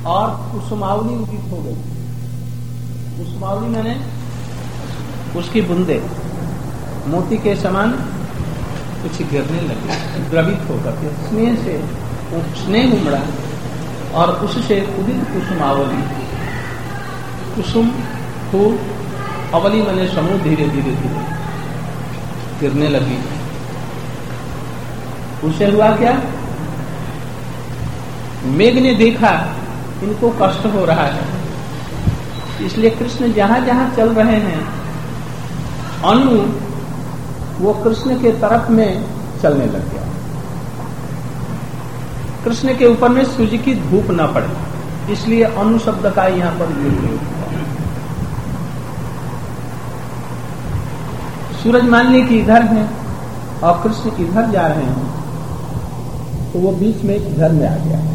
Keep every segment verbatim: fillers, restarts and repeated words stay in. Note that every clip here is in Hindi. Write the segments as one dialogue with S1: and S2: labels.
S1: और कुसुमावली उदित हो गई। कुसुमावली मैंने उसकी बूंदे मोती के समान कुछ गिरने लगे, द्रवित होकर के स्नेह से स्नेह उमड़ा और उससे उदित कुसुमावली, कुसुम फूल अवली मैंने समूह धीरे धीरे धीरे गिरने लगी। उसे हुआ क्या? मेघ ने देखा इनको कष्ट हो रहा है, इसलिए कृष्ण जहां जहां चल रहे हैं अनु वो कृष्ण के तरफ में चलने लग गया। कृष्ण के ऊपर में सूर्य की धूप न पड़े, इसलिए अनु शब्द का यहां पर यूज। सूरज मान ली कि इधर है और कृष्ण इधर जा रहे हैं, तो वो बीच में इधर में आ गया।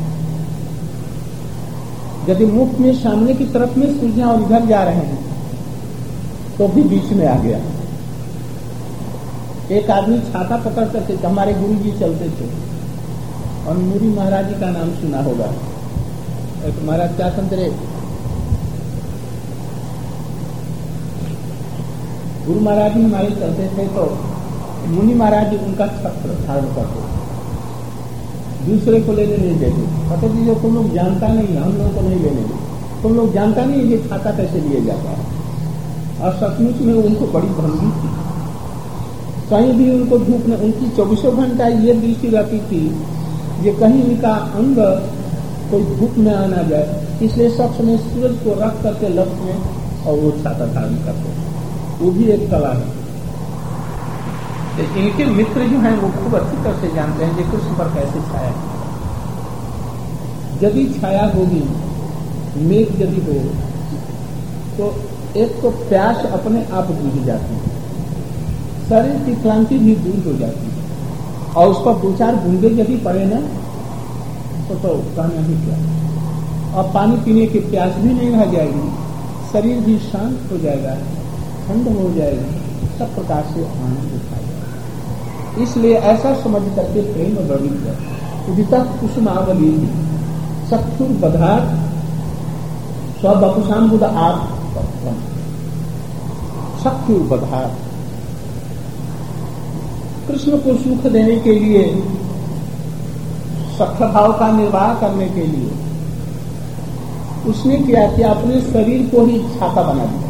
S1: यदि मुख में सामने की तरफ में सूर्य और इधर जा रहे हैं तो भी बीच में आ गया। एक आदमी छाता पकड़ करके, हमारे गुरु जी चलते थे और मुरी महाराज जी का नाम सुना होगा। एक महाराज क्या समझे, गुरु महाराज जी हमारे चलते थे तो मुनि महाराज जी उनका छत्र धारण करते, दूसरे को लेने नहीं देते। पता जी जो तुम लोग जानता नहीं है, हम लोगों को नहीं लेने देते, तुम लोग जानता नहीं ये छाता कैसे लिया जाता है। और सचमुच में उनको बड़ी भंगी थी, कहीं भी उनको धूप में, उनकी चौबीसों घंटा ये दृष्टि रहती थी ये कहीं उनका अंग कोई धूप में आना जाए, इसलिए सब समय सूरज को रख करके लक्ष्य में और वो छाता धारण करते, वो भी एक कला है। तो इनके मित्र जो हैं वो खूब अच्छी तरह से जानते हैं कि कृष्ण पर कैसे छाया। यदि छाया होगी, मेघ यदि हो, तो एक तो प्यास अपने आप बुझ जाती है, शरीर की क्लांति भी दूर हो जाती है, और उस पर दो चार बूंदे यदि पड़े ना तो तो कहना ही क्या। और पानी पीने की प्यास भी नहीं रह जाएगी, शरीर भी शांत हो जाएगा, ठंड हो जाएगी, सब प्रकार से आनंद उठाएगा। इसलिए ऐसा समझ करके प्रेम द्रवित है। उदिता कुसुमावली चक्षुर बधार स्वबपुषाम बुध आप चक्षुर बधार। कृष्ण को सुख देने के लिए, सख्य भाव का निर्वाह करने के लिए उसने क्या किया, अपने शरीर को ही छाता बना दिया।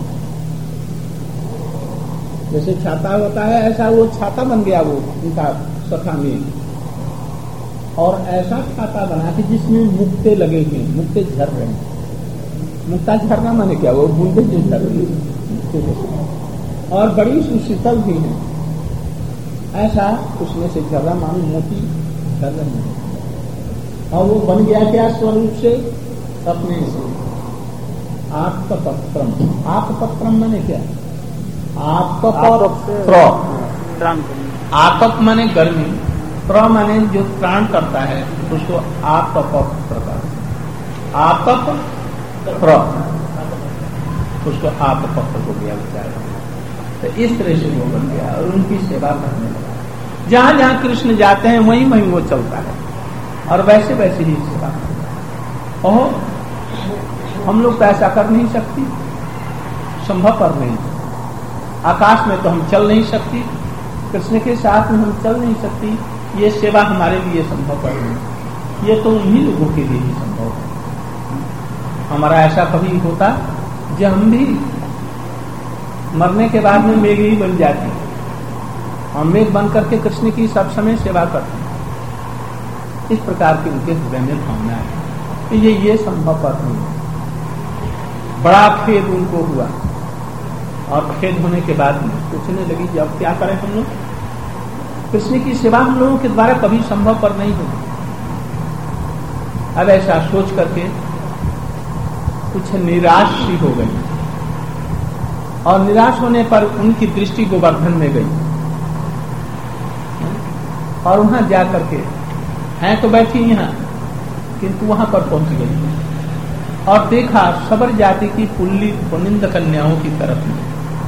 S1: जैसे छाता होता है ऐसा वो छाता बन गया वो उनका सखा में, और ऐसा छाता बना कि जिसमें मुक्ते लगे हुए, मुक्ते झर रहे हैं। मुक्ता झरना माने क्या, वो बूंदे जो झर रही है और बड़ी सुशीतल भी है, ऐसा उसमें से झरना मानो मोती झर रहे हैं। और वो बन गया क्या स्वरूप से, अपने से आत्मपत्रम। आत्मपत्रम माने क्या, आत्मपत्र, आतप माने गर्मी, प्र माने जो त्राण करता है उसको आत्मपत्र का, आतप प्र उसको आत्मपत्र को दिया जाएगा। तो इस तरह से वो बन गया और उनकी सेवा करने लगा। जहां जहां कृष्ण जाते हैं वहीं वहीं वो चलता है और वैसे वैसे ही सेवा करता है। और हम लोग तो ऐसा कर नहीं सकती, संभव पर नहीं। आकाश में तो हम चल नहीं सकती, कृष्ण के साथ में हम चल नहीं सकती, ये सेवा हमारे लिए संभव पर नहीं। ये तो उन्हीं लोगों के लिए ही संभव है। हमारा ऐसा कभी होता जब हम भी मरने के बाद में मेघ ही बन जाती, हम मेघ बन करके कृष्ण की सब समय सेवा करते। इस प्रकार की उनके हृदय में भावना है। तो ये ये संभव पर नहीं। बड़ा खेद उनको हुआ और खेद होने के बाद पूछने लगी कि अब क्या करें हम लोग, कृष्ण की सेवा हम लोगों के द्वारा कभी संभव पर नहीं होगी। अब ऐसा सोच करके कुछ निराश सी हो गई और निराश होने पर उनकी दृष्टि गोवर्धन में गई और वहां जा करके हैं तो बैठी यहाँ, किंतु वहां पर पहुंच गई और देखा सबर जाति की पुल्ली पुलिंद कन्याओं की तरफ में।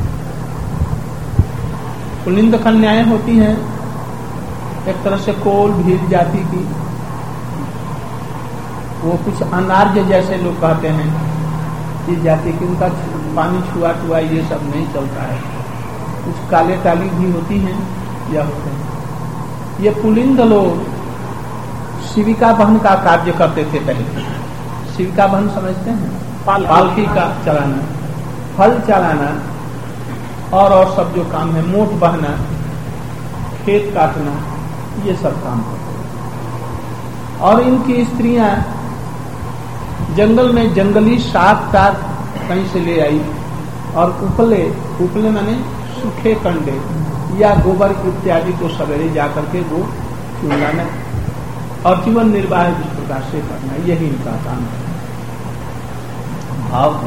S1: पुलिंद कन्याएं होती हैं एक तरह से कोल भील जाति की, वो कुछ अनार्य जैसे लोग कहते हैं इस जाति की, उनका पानी छुआ छुआ ये सब नहीं चलता है। कुछ काले काली भी होती हैं या होते हैं। ये पुलिंद लोग शिविका बहन का कार्य करते थे पहले। शिविका बहन समझते हैं? पाल, पालकी का चलाना, फल चलाना और और सब जो काम है, मोट बहना, खेत काटना, ये सब काम करते हैं। और इनकी स्त्रियां जंगल में जंगली साग टाग कहीं से ले आई और उपले, उपले माने सूखे कंडे या गोबर इत्यादि को सवेरे जाकर के वो चुनना और जीवन निर्वाह जिस प्रकार से करना, यही इनका काम है। भाव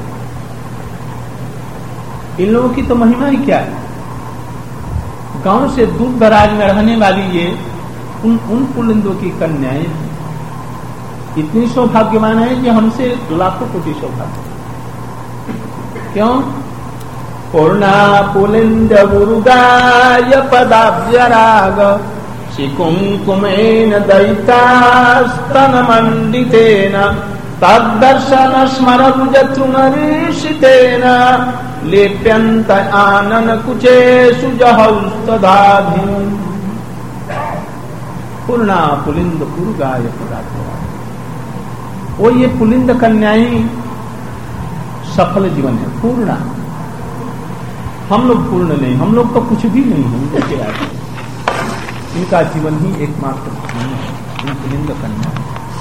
S1: इन लोगों की तो महिमा ही क्या है। गांव से दूर दराज में रहने वाली ये उन उन पुलिंदों की कन्याएं इतनी सौभाग्यवान है कि हमसे लाखों कोटि सौभाग्य। क्यों? पूर्णा पुलिंद गुरुगाय पदाब्जराग शिकुंकुमेन दयितास्तन मंडितेन तद्दर्शन स्मरभुजतृणरीषितेन लेप्यंत आनन कुचेषु जहौस्तदाधिम्। पूर्णा पुलिंद गुरुगाय पदाब्जराग, वो ये पुलिंद कन्याएं सफल जीवन है। पूर्णा, हम लोग पूर्ण नहीं, हम लोग तो कुछ भी नहीं है उनके आगे। इनका जीवन ही एकमात्र जीवन है। इन पुलिंद कन्या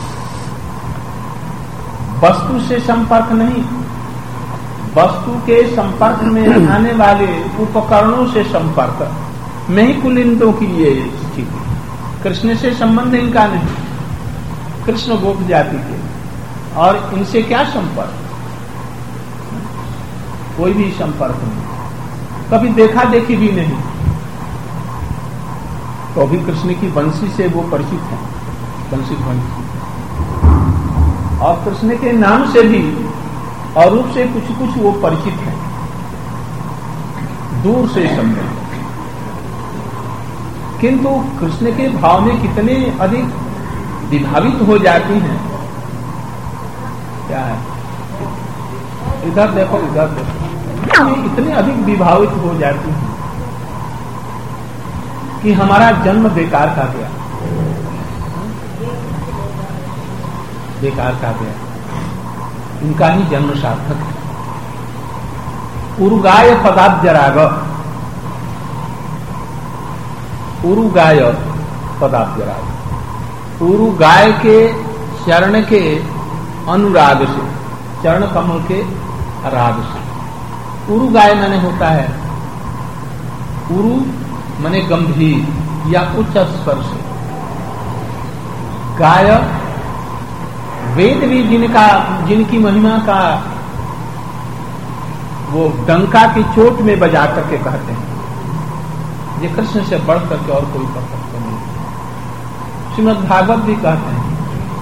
S1: वस्तु से संपर्क नहीं, वस्तु के संपर्क में आने वाले उपकरणों से संपर्क में ही पुलिंदों की ये स्थिति। कृष्ण से संबंध इनका नहीं, कृष्ण गोप जाति के, और इनसे क्या संपर्क? कोई भी संपर्क नहीं, कभी देखा देखी भी नहीं। तो अभी कृष्ण की बंसी से वो परिचित है, बंसी बंसी, और कृष्ण के नाम से भी और रूप से कुछ कुछ वो परिचित है, दूर से संबंध। किंतु कृष्ण के भाव में कितने अधिक विभावित हो जाती हैं। क्या है? इधर देखो, इधर देखो, इतने अधिक विभावित हो जाती हैं कि हमारा जन्म बेकार का गया, बेकार का गया। इनका ही जन्म सार्थक है। उरुगाय पदाब्जराग, उरुगाय पदाब्जराग, उरुगाय के चरण के अनुराग से, चरण कमल के राग से। उरुगाय माने होता है, उरु माने गंभीर या उच्च स्वर से। गाय, वेद भी जिनका जिनकी महिमा का वो डंका की चोट में बजा करके कहते हैं, ये कृष्ण से बढ़ करके और कोई कर सकता नहीं। श्रीमद् भागवत भी कहते हैं,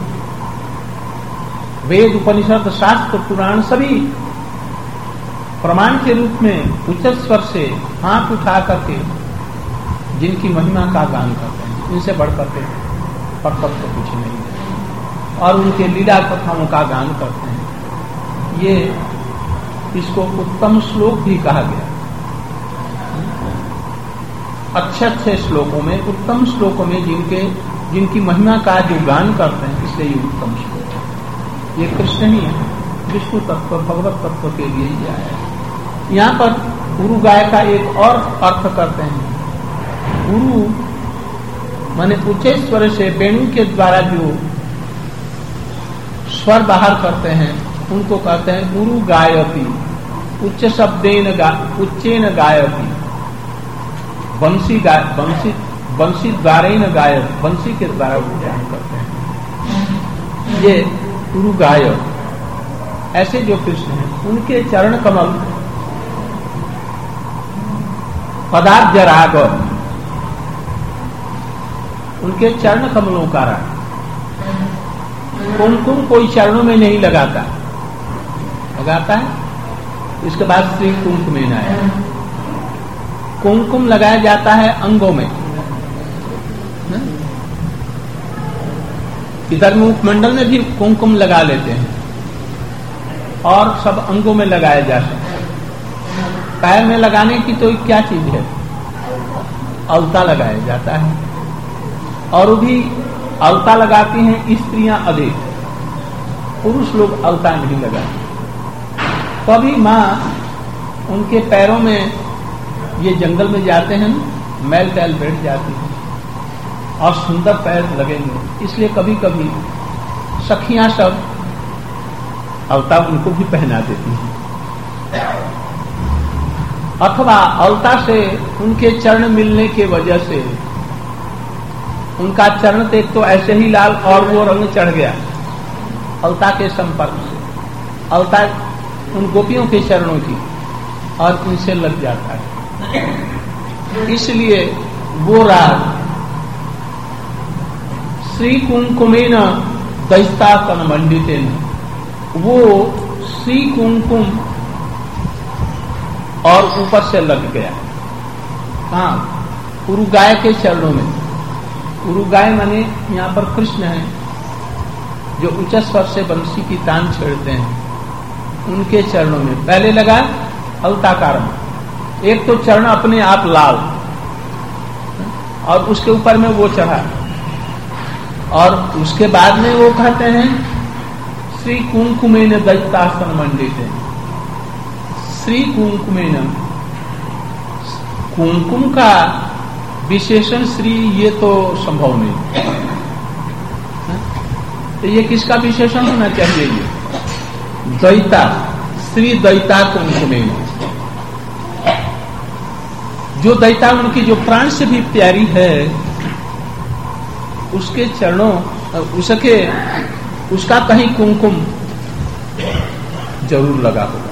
S1: वेद उपनिषद शास्त्र पुराण सभी प्रमाण के रूप में उच्च स्वर से हाथ उठा करके जिनकी महिमा का गान करते हैं, इनसे बढ़ करके परतत्व तो कुछ नहीं है, और उनके लीला कथाओं का गान करते हैं। ये इसको उत्तम श्लोक भी कहा गया। अच्छे अच्छे श्लोकों में, उत्तम श्लोकों में जिनके जिनकी महिमा का जो गान करते हैं, इसलिए ये उत्तम श्लोक है। ये कृष्ण ही है, विष्णु तत्व भगवत तत्व के लिए ही आया है। यहाँ पर उरु गाय का एक और अर्थ करते हैं। उरु माने ऊंचे स्वर से वेणु के द्वारा जो स्वर बाहर करते हैं उनको कहते हैं उरु गायती। उच्च शब्देन गा उच्चेन गायती, बंसी गाय बंसी बंसी द्वारेन गाय, बंसी के द्वारा उच्चारण करते हैं। ये उरु गाय, ऐसे जो कृष्ण हैं उनके चरण कमल पदाब्ज राग, उनके चरण कमलों का राग। कुमकुम कोई चरणों में नहीं लगाता, लगाता है? इसके बाद श्री कुमकुमेन आया। कुमकुम लगाया जाता है अंगों में, इधर मुखमंडल में भी कुमकुम लगा लेते हैं और सब अंगों में लगाया जा सकता है। पैर में लगाने की तो क्या चीज है, अलता लगाया जाता है, और वो भी अलता लगाती हैं स्त्रियां अधिक, पुरुष लोग अलता नहीं लगाते। कभी माँ उनके पैरों में, ये जंगल में जाते हैं, मैल टैल बैठ जाती है और सुंदर पैर लगेंगे, इसलिए कभी कभी सखियां सब अलता उनको भी पहना देती हैं। अथवा अलता से उनके चरण मिलने के वजह से उनका चरण देख तो ऐसे ही लाल और वो रंग चढ़ गया अलता के संपर्क से, अलता उन गोपियों के चरणों की, और उनसे लग जाता है। इसलिए वो राग श्री कुंकुमेन दहिता तन मंडितेन, वो श्री कुंकुम और ऊपर से लग गया। हाँ, उरुगाय के चरणों में। उरुगाय माने यहाँ पर कृष्ण है जो उच्च स्वर से बंसी की तान छेड़ते हैं, उनके चरणों में पहले लगा अलताकार में। एक तो चरण अपने आप लाल और उसके ऊपर में वो चढ़ा, और उसके बाद में वो कहते हैं श्री कुंकुमेन दैत्यासन मंडित। श्री कुंकुमेन, कुंकुम का विशेषण श्री ये तो संभव नहीं, तो ये किसका विशेषण होना चाहिए? ये दैता, श्री दैता कुंकुमेन, जो दैता उनकी जो प्राण से भी प्यारी है, उसके चरणों, उसके उसका कहीं कुंकुम जरूर लगा होगा।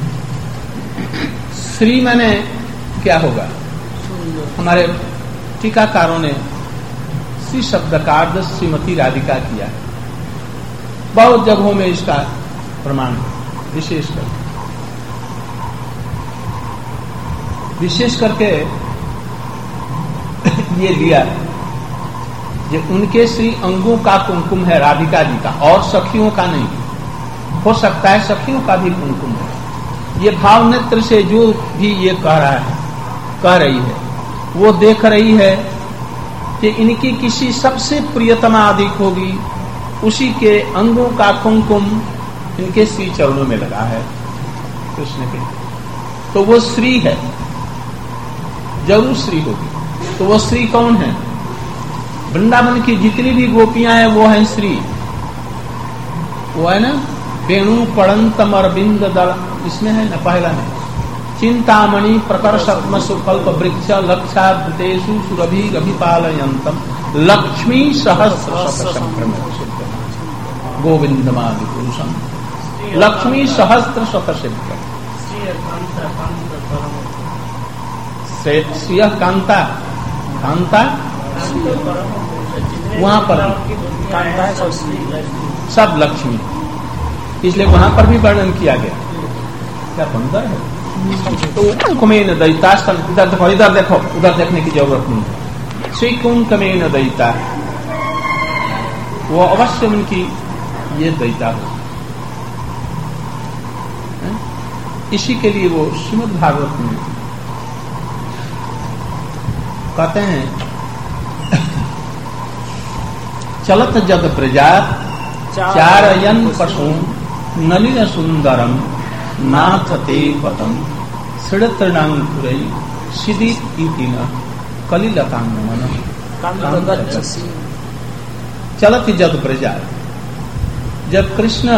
S1: श्री माने क्या होगा? हमारे टीकाकारों ने श्री शब्द का अर्थ श्रीमती राधिका किया है, बहुत जगहों में इसका प्रमाण, विशेष करके विशेष करके ये लिया जो उनके श्री अंगों का कुमकुम है राधिका जी का, और सखियों का नहीं। हो सकता है सखियों का भी कुमकुम है। ये भाव नेत्र से जो भी ये कह रहा है, कह रही है, वो देख रही है कि इनकी किसी सबसे प्रियतमा अधिक होगी, उसी के अंगों का कुमकुम इनके श्री चरणों में लगा है कृष्ण के, तो वो श्री है, जरूर श्री होगी। तो वो श्री कौन है? वृंदावन की जितनी भी गोपियां हैं वो हैं श्री, वो है ना वेणु पड़ंतम अरविंद दल, इसमें है ना पहला में चिंतामणि प्रकर्षत्म सुकल्प वृक्ष लक्षाभृतेषु सुरभि अभिपालयन्तम लक्ष्मी सहस्र शतसंक्रम गोविंदमादि पुरुषम लक्ष्मी सहस्त्र शतसिद्ध श्रिय कांता, कांता वहां पर सब लक्ष्मी, इसलिए वहां पर भी वर्णन किया गया। क्या बंदर है? तो कुमेन दैतास्तन, इधर देखो, इधर देखो, उधर देखने की जरूरत नहीं। श्री कुंकुमेन दैता, वो अवश्य उनकी ये दैता हो। इसी के लिए वो श्रीमद् भागवत में कहते हैं चलत जद प्रजा चारयन पशु नलिन सुंदरम नाथ ते पतम श्रीतृणांकुरई सिद्धि न कलिलतांगमन। चलत जद प्रजा, जब कृष्ण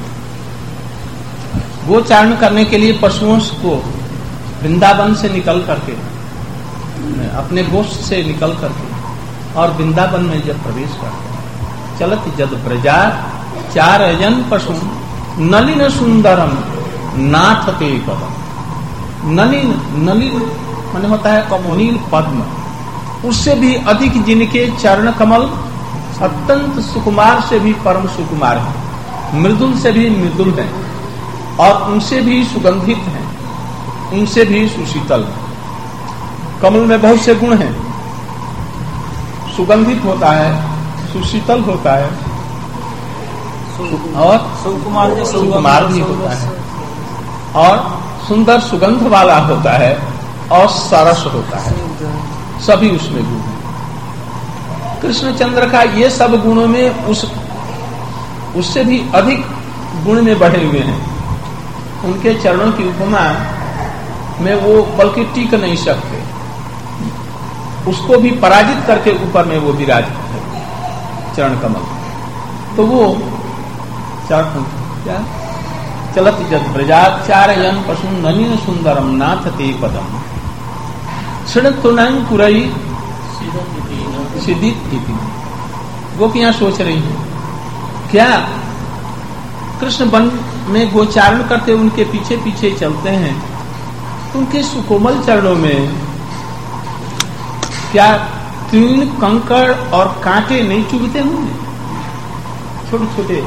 S1: गोचारण करने के लिए पशुओं को वृंदावन से निकल करके, अपने गोष्ठ से निकल करके और वृंदावन में जब प्रवेश करते हैं, चलत जद प्रजा चार जन पशु नलिन सुंदरम नाथ ते पदम। नलिन, नलिन माने होता है कमनील पद्म, उससे भी अधिक जिनके चरण कमल अत्यंत सुकुमार से भी परम सुकुमार है, मृदुल से भी मृदुल है, और उनसे भी सुगंधित है, उनसे भी सुशीतल है। कमल में बहुत से गुण हैं, सुगंधित होता है, सुशीतल होता है, और सुकुमार सुकुमार भी होता है, और सुंदर सुगंध वाला होता है, और सरस होता है, सभी उसमें गुण है। कृष्णचंद्र का ये सब गुणों में उस उससे भी अधिक गुण में बढ़े हुए हैं। उनके चरणों की उपमा में वो बल्कि टिक नहीं सकते, उसको भी पराजित करके ऊपर में वो विराजित है चरण कमल। तो वो चरण क्या चलत जत ब्रजाचार्यन पशु ननीन सुंदरम नाथ ते पदम क्षण पुरई सिद्धि। गोपियां सोच रही हैं क्या कृष्ण वन में गोचारण करते उनके पीछे पीछे चलते हैं, उनके सुकोमल चरणों में क्या तीन कंकड़ और कांटे नहीं चुभते होंगे? छोटे छोटे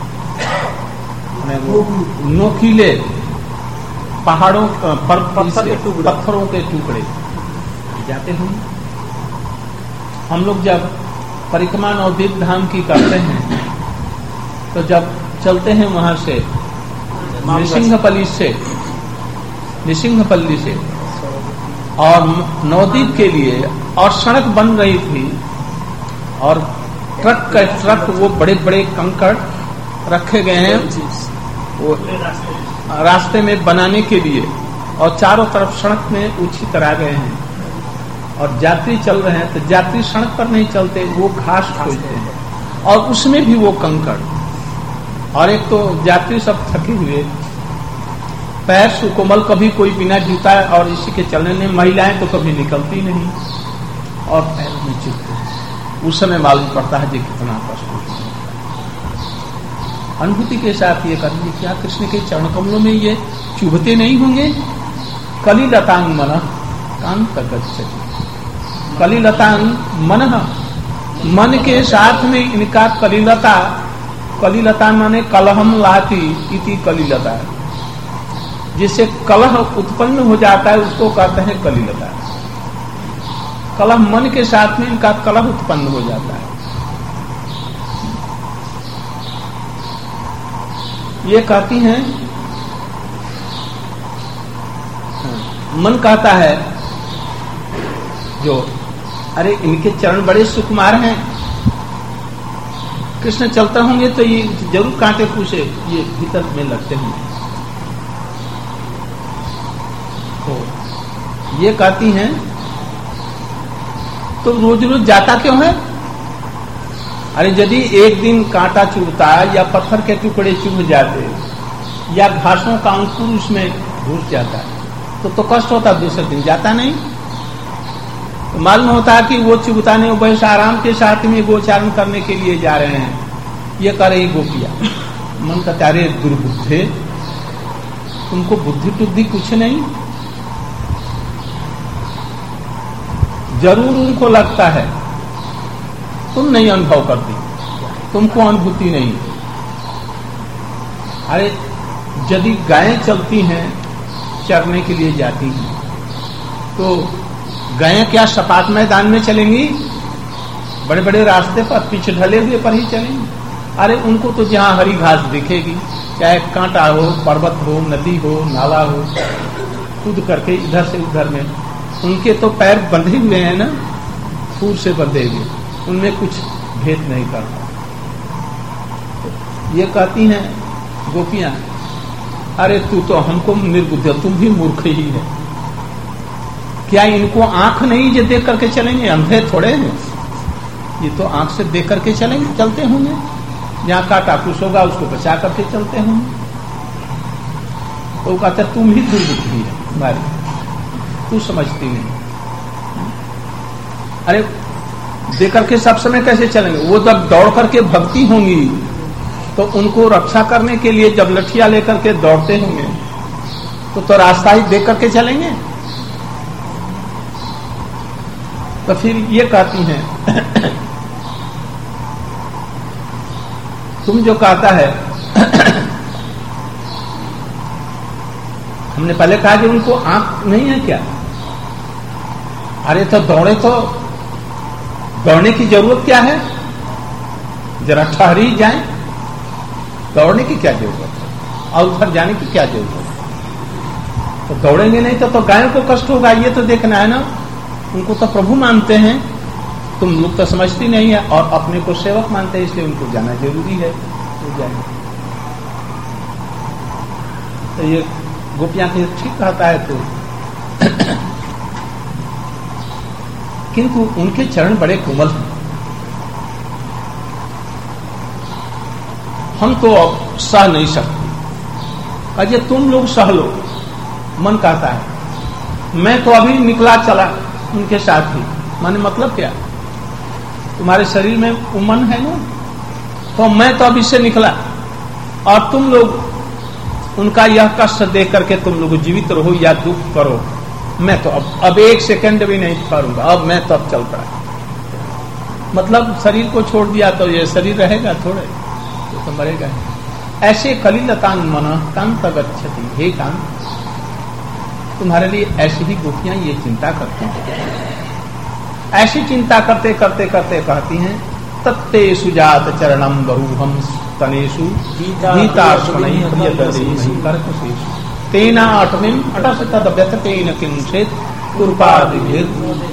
S1: नोकीले पहाड़ों पर, पत्थर के पत्थरों के टुकड़े जाते होंगे। हम लोग जब परिक्रमा नवद्वीप धाम की करते हैं तो जब चलते हैं वहां से निसिंहपल्ली से निसिंहपल्ली से और नवद्वीप के लिए, और सड़क बन रही थी और ट्रक का ट्रक वो बड़े बड़े कंकड़ रखे गए हैं वो रास्ते में बनाने के लिए, और चारों तरफ सड़क में उछी करा गए हैं, और यात्री चल रहे हैं तो यात्री सड़क पर नहीं चलते, वो घास खोजते हैं, और उसमें भी वो कंकड़, और एक तो यात्री सब थके हुए, पैर सुकोमल, कभी कोई बिना जूता और इसी के चलने में, महिलाएं तो कभी निकलती नहीं और पैर में चुभते। उस समय मालूम पड़ता है जी कितना कष्ट होता है। अनुभूति के साथ ये करेंगे क्या कृष्ण के चरण कमलों में ये चुभते नहीं होंगे? कलिलतांग मन कांत गच्छति। कलिलतांग मन, मन के साथ में इनका कलिलता, कलिलता माने कलहम लाती इति कलिलता, जिससे कलह उत्पन्न हो जाता है उसको कहते हैं कलिलता। कलह मन के साथ में इनका कलह उत्पन्न हो जाता है। ये कहती हैं, मन कहता है जो अरे इनके चरण बड़े सुकुमार हैं, कृष्ण चलते होंगे तो ये जरूर कांटे पूछे ये भीतर में लगते होंगे। तो ये कहती हैं तो रोज रोज जाता क्यों है? अरे यदि एक दिन कांटा चुभता या पत्थर के टुकड़े चुभ जाते या घासों का अंकुर उसमें घुस जाता तो तो कष्ट होता, दूसरे दिन जाता नहीं। तो मालूम होता है कि वो चुभता नहीं, वो बस आराम के साथ में गोचारण करने के लिए जा रहे हैं। ये कर रही गोपिया। मन का तारे दुर्बुद्धे, तुमको बुद्धि टुद्धि कुछ नहीं। जरूर उनको लगता है, तुम नहीं अनुभव करती, तुमको अनुभूति नहीं। अरे यदि गायें चलती हैं, चरने के लिए जाती हैं, तो गायें क्या सपाट मैदान में चलेंगी? बड़े बड़े रास्ते पर पीछे ढले हुए पर ही चलेंगी। अरे उनको तो जहां हरी घास दिखेगी, चाहे कांटा हो, पर्वत हो, नदी हो, नाला हो, कूद करके इधर से उधर में, उनके तो पैर बंधे हुए हैं ना, फूल से बंधे हुए, उनमें कुछ भेद नहीं करता। ये कहती हैं गोपियां, अरे तू तो हमको निर्बुद्ध, तुम भी मूर्ख ही है। क्या इनको आंख नहीं जो देख करके चलेंगे? अंधे थोड़े हैं, ये तो आंख से देख करके चलेंगे, चलते होंगे। जहां काटा कुछ होगा उसको बचा करके चलते होंगे। तो वो कहते तुम ही दुर्बुद्धि है हमारी, तू समझती नहीं। अरे देख करके सब समय कैसे चलेंगे? वो जब दौड़ करके भक्ति होंगी तो उनको रक्षा करने के लिए जब लठिया लेकर के दौड़ते होंगे तो तो रास्ता ही देख करके चलेंगे। तो फिर ये कहती हैं तुम जो कहता है हमने पहले कहा कि उनको आंख नहीं है क्या? अरे तो दौड़े, तो दौड़ने की जरूरत क्या है? जरा ठहरी जाए, दौड़ने की क्या जरूरत है और उधर जाने की क्या जरूरत है? तो दौड़ेंगे नहीं तो, तो गायों को कष्ट होगा, ये तो देखना है ना। उनको तो प्रभु मानते हैं, तुम लोग तो समझती नहीं है, और अपने को सेवक मानते हैं, इसलिए उनको जाना जरूरी है, तो जाएंगे। तो ये गोपियां के ठीक कहता है तो किंतु उनके चरण बड़े कोमल हैं। हम तो अब सह नहीं सकते। अजय तुम लोग सह लो, मन कहता है। मैं तो अभी निकला चला उनके साथ ही, माने मतलब क्या, तुम्हारे शरीर में वो मन है ना, तो मैं तो अभी से निकला, और तुम लोग उनका यह कष्ट देख करके तुम लोग जीवित रहो या दुख करो, मैं तो अब अब एक सेकंड भी नहीं करूंगा, अब मैं तो अब चल पड़ा। मतलब शरीर को छोड़ दिया तो ये शरीर रहेगा थोड़े, तो, तो मरेगा। ऐसे कलिलतान मन कांत गच्छति, हे कांत, तुम्हारे लिए ऐसी ही गोपियां ये चिंता करती हैं। ऐसी चिंता करते करते करते कहती हैं, तत्ते सुजात चरणम बहुहम तनेषु गीतार्षणैः प्रियदर्शैः कर्कशेषु तेना अटमिम अटस तद व्यथतेन किंचित कृपादिभिर्।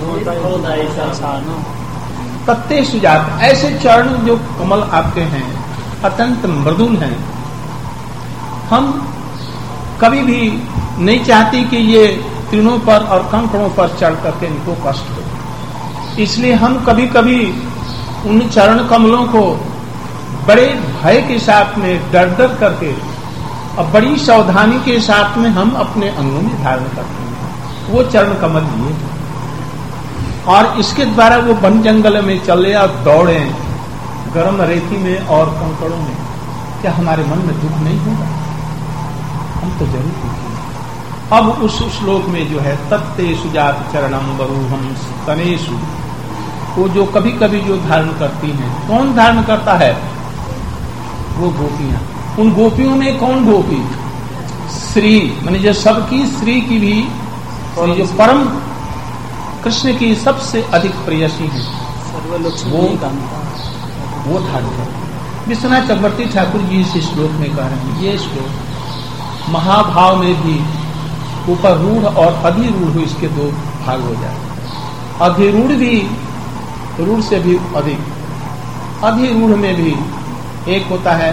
S1: तत्ते सुजात, ऐसे चरण जो कमल आपके हैं, अत्यंत मृदुल हैं। हम कभी भी नहीं चाहती कि ये तीनों पर और कंकड़ों पर चढ़ करके इनको कष्ट हो, इसलिए हम कभी कभी उन चरण कमलों को बड़े भय के साथ में डर डर करके और बड़ी सावधानी के साथ में हम अपने अंगों में धारण करते हैं। वो चरण कमल लिए, और इसके द्वारा वो वन जंगल में चले और दौड़े गर्म रेती में और कंकड़ों में, क्या हमारे मन में दुख नहीं होगा? हम तो जरूर दुखी। अब उस श्लोक में जो है, तत्ते सुजात चरणम बरूहम तनेषु, वो जो कभी कभी जो धारण करती हैं, कौन धारण करता है? वो गोपियां। उन गोपियों में कौन गोपी? श्री, माने जो सबकी श्री की भी, जो परम कृष्ण की सबसे अधिक प्रेयसी है, वो वो धारण करती। विश्वनाथ चक्रवर्ती ठाकुर जी इस श्लोक में कह रहे हैं, ये श्लोक महाभाव में भी ऊपर रूढ़ और अधिरूढ़ इसके दो भाग हो जाते। अधिरूढ़ भी रूढ़ से भी अधिक, अधिरूढ़ में भी एक होता है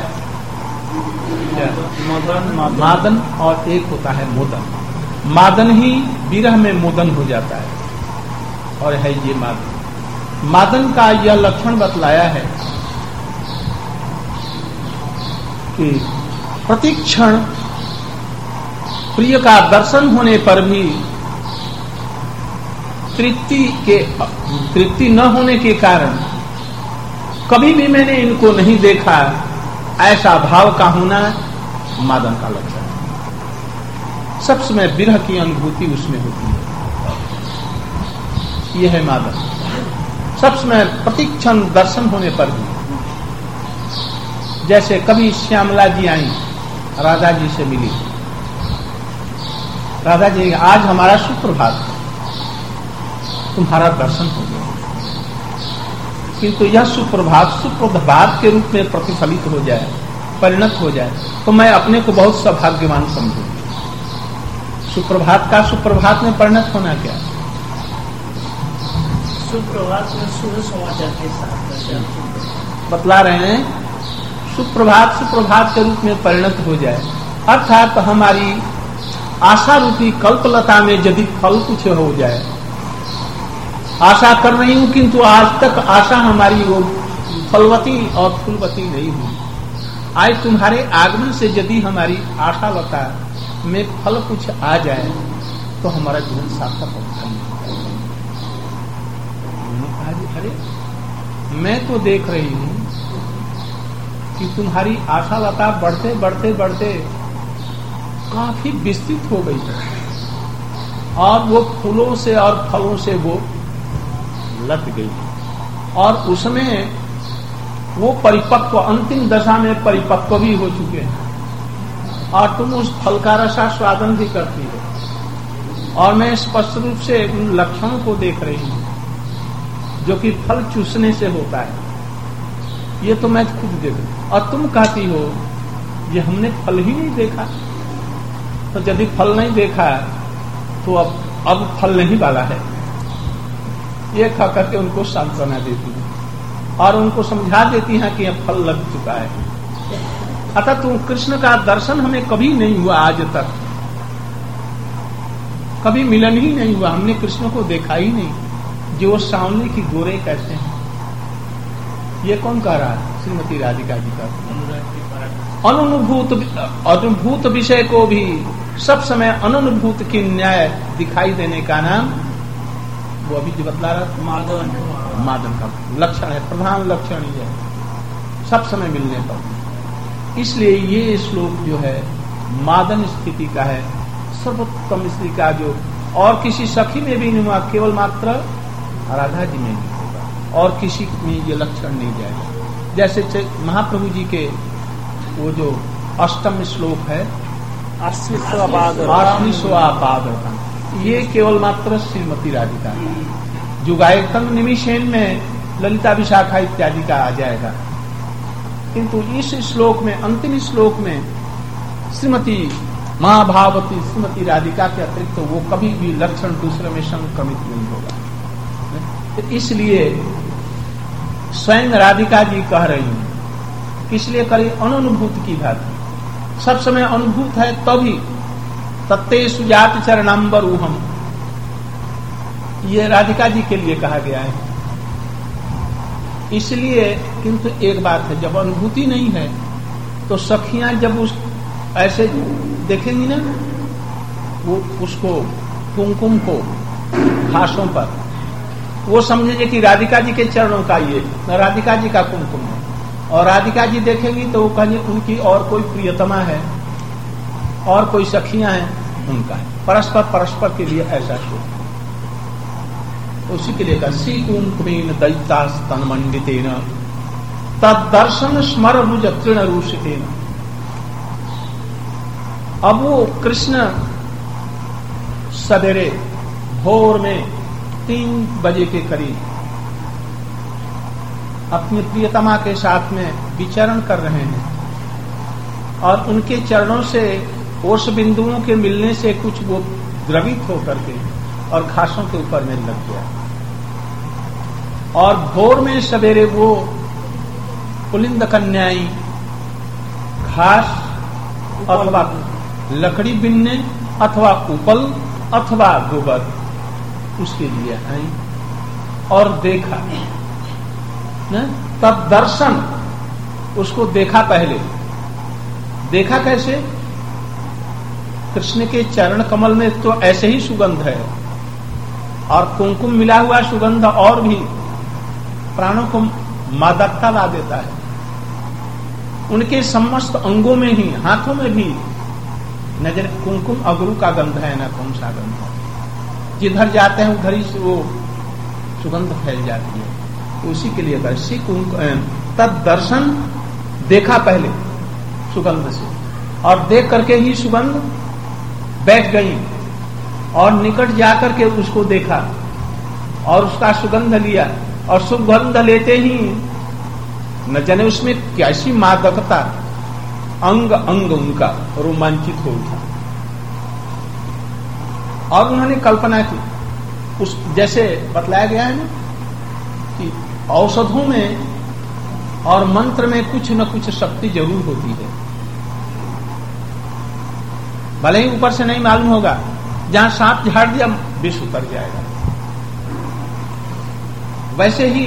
S1: मादन और एक होता है मोदन। मादन ही विरह में मोदन हो जाता है, और है ये मादन। मादन का यह लक्षण बतलाया है कि प्रतिक्षण प्रिय का दर्शन होने पर भी तृप्ति के तृप्ति न होने के कारण कभी भी मैंने इनको नहीं देखा, ऐसा भाव का होना मादन का लक्षण है। सब समय विरह की अनुभूति उसमें होती है, यह है मादन। सब समय प्रतिक्षण दर्शन होने पर भी, जैसे कभी श्यामला जी आई, राधा जी से मिली, राधा जी आज हमारा सुप्रभात, तुम्हारा दर्शन हो गया, किंतु यह सुप्रभात सुप्रभात के रूप में प्रतिफलित हो जाए, परिणत हो जाए, तो मैं अपने को बहुत सौभाग्यवान समझूं। सुप्रभात का सुप्रभात में परिणत होना क्या?
S2: सुप्रभात में शुभ समाचार के साथ
S1: बतला रहे हैं, सुप्रभात सुप्रभात के रूप में परिणत हो जाए, अर्थात तो हमारी आशा रूपी कल्पलता में यदि फल कुछ हो जाए, आशा कर रही हूं किंतु आज तक आशा हमारी वो फलवती और फूलवती नहीं हुई, आज तुम्हारे आगमन से यदि हमारी आशा लता में फल कुछ आ जाए तो हमारा जीवन सार्थक होता है। अरे मैं तो देख रही हूं कि तुम्हारी आशा लता बढ़ते बढ़ते बढ़ते काफी विस्तृत हो गई है, और वो फूलों से और फलों से वो लत गई, और उसमें वो परिपक्व, अंतिम दशा में परिपक्व भी हो चुके हैं, और तुम उस फल का रसास्वादन भी करती हो, और मैं स्पष्ट रूप से उन लक्षणों को देख रही हूं जो कि फल चूसने से होता है। ये तो मैं खुद देख रही हूं, और तुम कहती हो ये हमने फल ही नहीं देखा। तो यदि फल नहीं देखा तो अब अब फल नहीं वाला है, ये खा करके उनको सांत्वना देती है और उनको समझा देती हैं कि अब फल लग चुका है। अतः तुम कृष्ण का दर्शन हमें कभी नहीं हुआ, आज तक कभी मिलन ही नहीं हुआ, हमने कृष्ण को देखा ही नहीं। जो सामने की गोरे कैसे हैं, ये कौन कह रहा है? श्रीमती राधिका जी का अनुभूत अनुभूत विषय को भी सब समय अनुभूत की न्याय दिखाई देने का नाम, वो अभी जो बतला रहा माधव माधव का लक्षण है, प्रधान लक्षण ही है, सब समय मिलने पर। इसलिए ये श्लोक जो है मादन स्थिति का है, सर्वोत्तम स्त्री का, जो और किसी सखी में भी नहीं हुआ, केवल मात्र राधा जी में नहीं होगा और किसी में ये लक्षण नहीं जाएगा। जैसे महाप्रभु जी के वो जो अष्टम श्लोक है आश्विस्वापाद, ये केवल मात्र श्रीमती राधिका का। जो गायकंग निमिषेन में ललिता विशाखा इत्यादि का आ जाएगा, किंतु इस श्लोक में, अंतिम श्लोक में श्रीमती महाभावती श्रीमती राधिका के अतिरिक्त तो वो कभी भी लक्षण दूसरे में संक्रमित नहीं होगा। तो इसलिए स्वयं राधिका जी कह रही हैं, इसलिए करी अनुभूत की बात, सब समय अनुभूत है तभी तत्ते सुजात चरणांबर उहम, ये राधिका जी के लिए कहा गया है। इसलिए किंतु एक बात है, जब अनुभूति नहीं है तो सखियां जब उस ऐसे देखेंगी ना, वो उसको कुमकुम को घासों पर, वो समझेंगे कि राधिका जी के चरणों का ये राधिका जी का कुमकुम है, और राधिका जी देखेंगी तो वो कहेंगे उनकी और कोई प्रियतमा है और कोई सखियां हैं उनका है। परस्पर परस्पर के लिए ऐसा शोक, उसी के लिए कहा सी कुंकुमेन दैत्यास तन्मंडितेन तद्दर्शन स्मर रुज तृण रूषितेन। अब वो कृष्ण सवेरे भोर में तीन बजे के करीब अपनी प्रियतमा के साथ में विचरण कर रहे हैं और उनके चरणों से ओष बिंदुओं के मिलने से कुछ वो द्रवित होकर के और घासों के ऊपर में लग गया। और भोर में सवेरे वो पुलिंद कन्याई घास अथवा लकड़ी बिनने अथवा उपल अथवा गोबर उसके लिए आई और देखा न, तब दर्शन उसको देखा। पहले देखा कैसे? कृष्ण के चरण कमल में तो ऐसे ही सुगंध है और कुमकुम मिला हुआ सुगंध और भी प्राणों को मादकता ला देता है। उनके समस्त अंगों में ही, हाथों में भी नजर कुमकुम अगरू का गंध है, ना कौन सा गंध है। जिधर जाते हैं उधर ही से वो सुगंध फैल जाती है। उसी के लिए दर्शी तद दर्शन देखा पहले सुगंध से, और देख करके ही सुगंध बैठ गई और निकट जाकर के उसको देखा और उसका सुगंध लिया, और सुगंध लेते ही न जाने उसमें कैसी मादकता, अंग अंग उनका रोमांचित हो उठा। और उन्होंने कल्पना की, उस जैसे बतलाया गया है ना कि औषधों में और मंत्र में कुछ न कुछ शक्ति जरूर होती है, भले ही ऊपर से नहीं मालूम होगा। जहां सांप झाड़ दिया विष उतर जाएगा, वैसे ही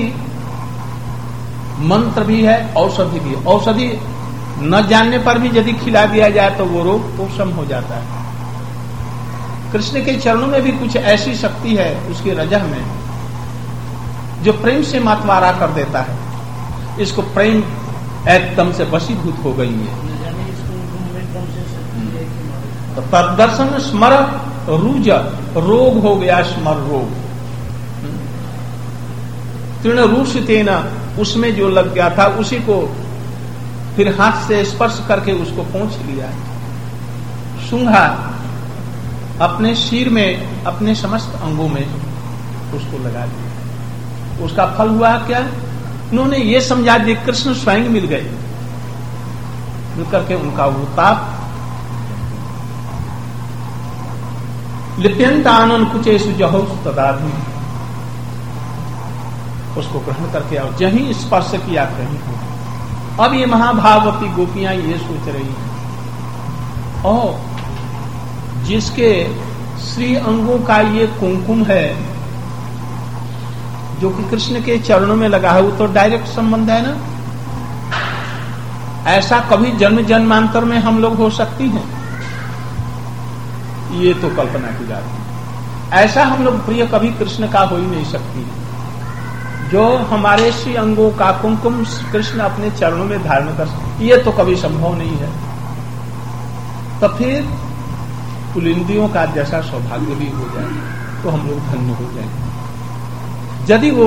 S1: मंत्र भी है, औषधि भी है। औषधि न जानने पर भी यदि खिला दिया जाए तो वो रोग उपशम हो जाता है। कृष्ण के चरणों में भी कुछ ऐसी शक्ति है उसके रजह में, जो प्रेम से मतवारा कर देता है। इसको प्रेम एकदम से वशीभूत हो गई है। तो तद्दर्शन स्मर रुज, रोग हो गया, स्मर रोग। तृण रूषितेन, उसमें जो लग गया था उसी को फिर हाथ से स्पर्श करके उसको पहुंच लिया। शुंघा अपने सिर में, अपने समस्त अंगों में उसको लगा दिया। उसका फल हुआ क्या? उन्होंने ये समझा दिया कृष्ण स्वयं मिल गए। मिलकर के उनका वो ताप लिप्यंत आनंद कुचेशु जहो तदाधि, उसको ग्रहण करके और जहीं स्पर्श किया कहीं हो। अब ये महाभावती गोपियां ये सोच रही हैं, और जिसके श्री अंगों का ये कुमकुम है जो कि कृष्ण के चरणों में लगा है, वो तो डायरेक्ट संबंध है ना। ऐसा कभी जन्म जन्मांतर में हम लोग हो सकती हैं? ये तो कल्पना की बात है। ऐसा हम लोग प्रिय कभी कृष्ण का हो ही नहीं सकती, जो हमारे श्री अंगों का कुमकुम कृष्ण अपने चरणों में धारण कर सकते, ये तो कभी संभव नहीं है। तो फिर पुलिंदियों का जैसा सौभाग्य भी हो जाए तो हम लोग धन्य हो जाएंगे। यदि वो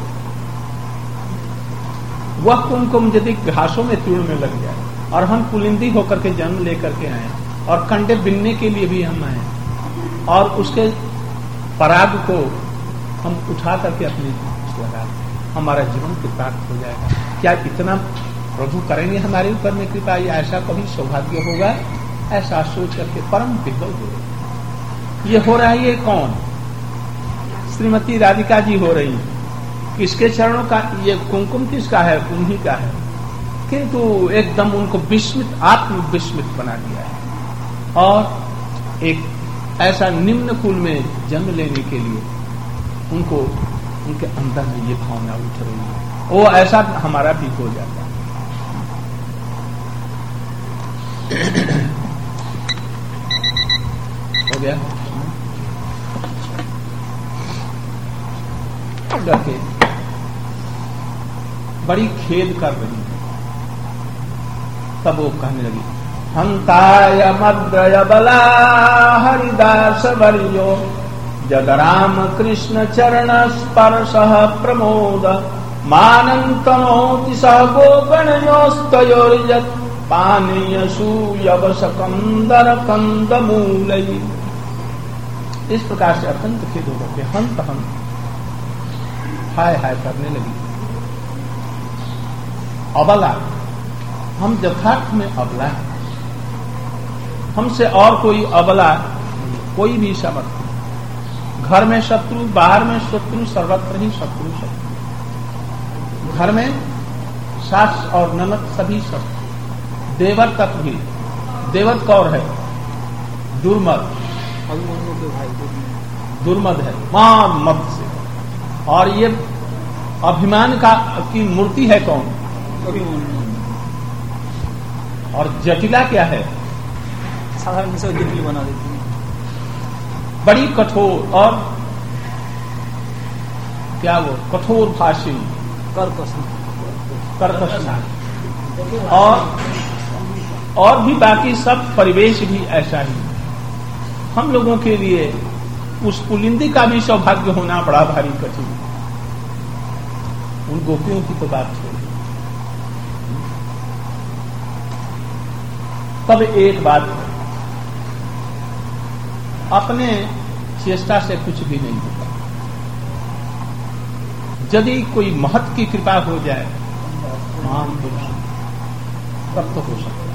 S1: वह कुमकुम यदि घासों में तीर्ण में लग जाए और हम पुलिंदी होकर के जन्म लेकर के आए और कंडे बिनने के लिए भी हम आए और उसके पराग को हम उठा करके अपने लगा, हमारा जीवन कृतार्थ हो जाएगा। क्या इतना प्रभु करेंगे हमारे ऊपर में कृपा? या ऐसा कभी सौभाग्य होगा? ऐसा सोच करके परम विभल हो। ये हो रहा है, ये कौन? श्रीमती राधिका जी हो रही। किसके चरणों का ये कुमकुम? किसका है? उन्हीं का है, किंतु एकदम उनको विस्मित, आत्म विस्मित बना दिया है। और एक ऐसा निम्न कुल में जन्म लेने के लिए उनको, उनके अंदर में ये भावना उठ रही है, वो ऐसा हमारा भी हो जाता है। हो गया करके बड़ी खेद कर रही है। तब वो कहने लगी, हंताय मद्रय बला हरिदास वर्यो जग राम कृष्ण चरण स्पर्श प्रमोद मानंतनोति सह गोगणयोस्तयोर्यत् पानीय सूयवस कंदर कंद मूलई। इस प्रकार से अत्यंत खेद होकर के हंत हंत हाय हाय करने लगी। अबला, हम यथार्थ में अबला है, हमसे और कोई अबला कोई भी समर्थ नहीं। घर में शत्रु, बाहर में शत्रु, सर्वत्र ही शत्रु शत्रु। घर में सास और ननद सभी शत्रु, देवर तक भी। देवर कौर है दुर्मद, दुर्मद है मां मत से। और ये अभिमान का की मूर्ति है कौन? और जटिला क्या है?
S2: साधारण से जटिल बना देती है,
S1: बड़ी कठोर। और क्या वो कठोर भाषी,
S2: कर्कश
S1: कर्कश। और और भी बाकी सब परिवेश भी ऐसा ही। हम लोगों के लिए उस पुलिंदी का भी सौभाग्य होना बड़ा भारी कठिन। उन गोपियों की तो बात छोड़। तब एक बात, अपने चेष्टा से कुछ भी नहीं होता। यदि कोई महत की कृपा हो जाए महान पुरुष, तब तो हो सकता है।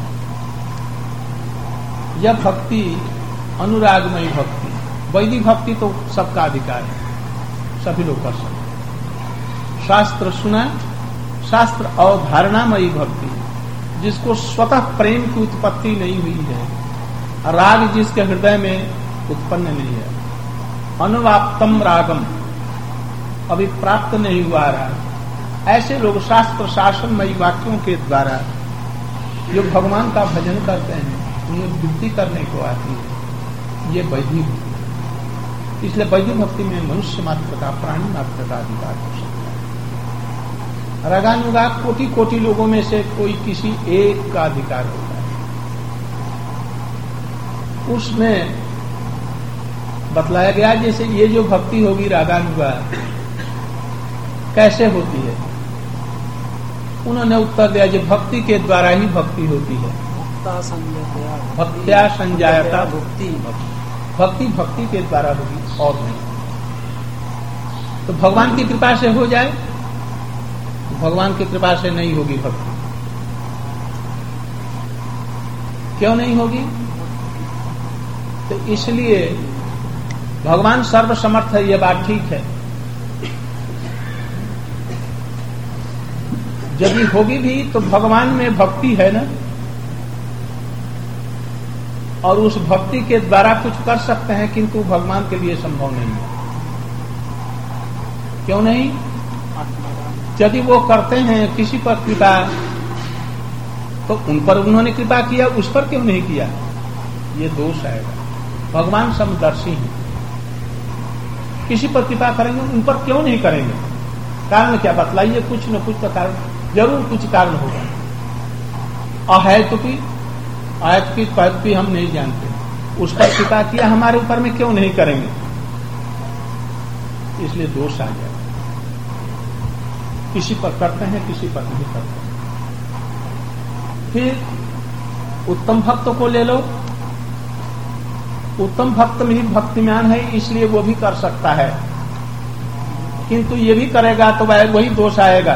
S1: यह भक्ति अनुरागमयी भक्ति, वैदिक भक्ति तो सबका अधिकार है, सभी लोग कर सकते। शास्त्र सुना, शास्त्र अवधारणामयी भक्ति, जिसको स्वतः प्रेम की उत्पत्ति नहीं हुई है, राग जिसके हृदय में उत्पन्न नहीं है, अनुवाप्तम रागम, अभी प्राप्त नहीं हुआ राग, ऐसे लोग शास्त्र शासनमयी वाक्यों के द्वारा जो भगवान का भजन करते हैं, उन्हें वृद्धि करने को आती है, ये वैदिक भक्ति। इसलिए वैदिक भक्ति में मनुष्य मात्र का, प्राणी मात्र का अधिकार हो सकता है। रागानुराग कोटि कोटि लोगों में से कोई किसी एक का अधिकार होता है। उसमें बतलाया गया जैसे ये जो भक्ति होगी रागानुराग कैसे होती है। उन्होंने उत्तर दिया, जो भक्ति के द्वारा ही भक्ति होती है। भक्त्या संजायता भक्ति, भक्ति भक्ति के द्वारा होगी और नहीं। तो भगवान की कृपा से हो जाए, भगवान की कृपा से नहीं होगी भक्ति। क्यों नहीं होगी? तो इसलिए भगवान सर्वसमर्थ है, ये बात ठीक है। यदि होगी भी तो भगवान में भक्ति है ना, और उस भक्ति के द्वारा कुछ कर सकते हैं, किंतु भगवान के लिए संभव नहीं है। क्यों नहीं? यदि वो करते हैं किसी पर कृपा, तो उन पर उन्होंने कृपा किया, उस पर क्यों नहीं किया? ये दोष आएगा। भगवान समदर्शी हैं, किसी पर कृपा करेंगे, उन पर क्यों नहीं करेंगे? कारण क्या बतलाइए? कुछ न कुछ तो कारण, जरूर कुछ कारण होगा। अहेतुकी अहेतुकी पहतुकी हम नहीं जानते, उस पर कृपा किया, हमारे ऊपर में क्यों नहीं करेंगे? इसलिए दोष आ गया। किसी पर करते हैं, किसी पर नहीं करते। फिर उत्तम भक्त को ले लो। उत्तम भक्त में ही भक्तिमान है, इसलिए वो भी कर सकता है, किंतु ये भी करेगा तो वही दोष आएगा।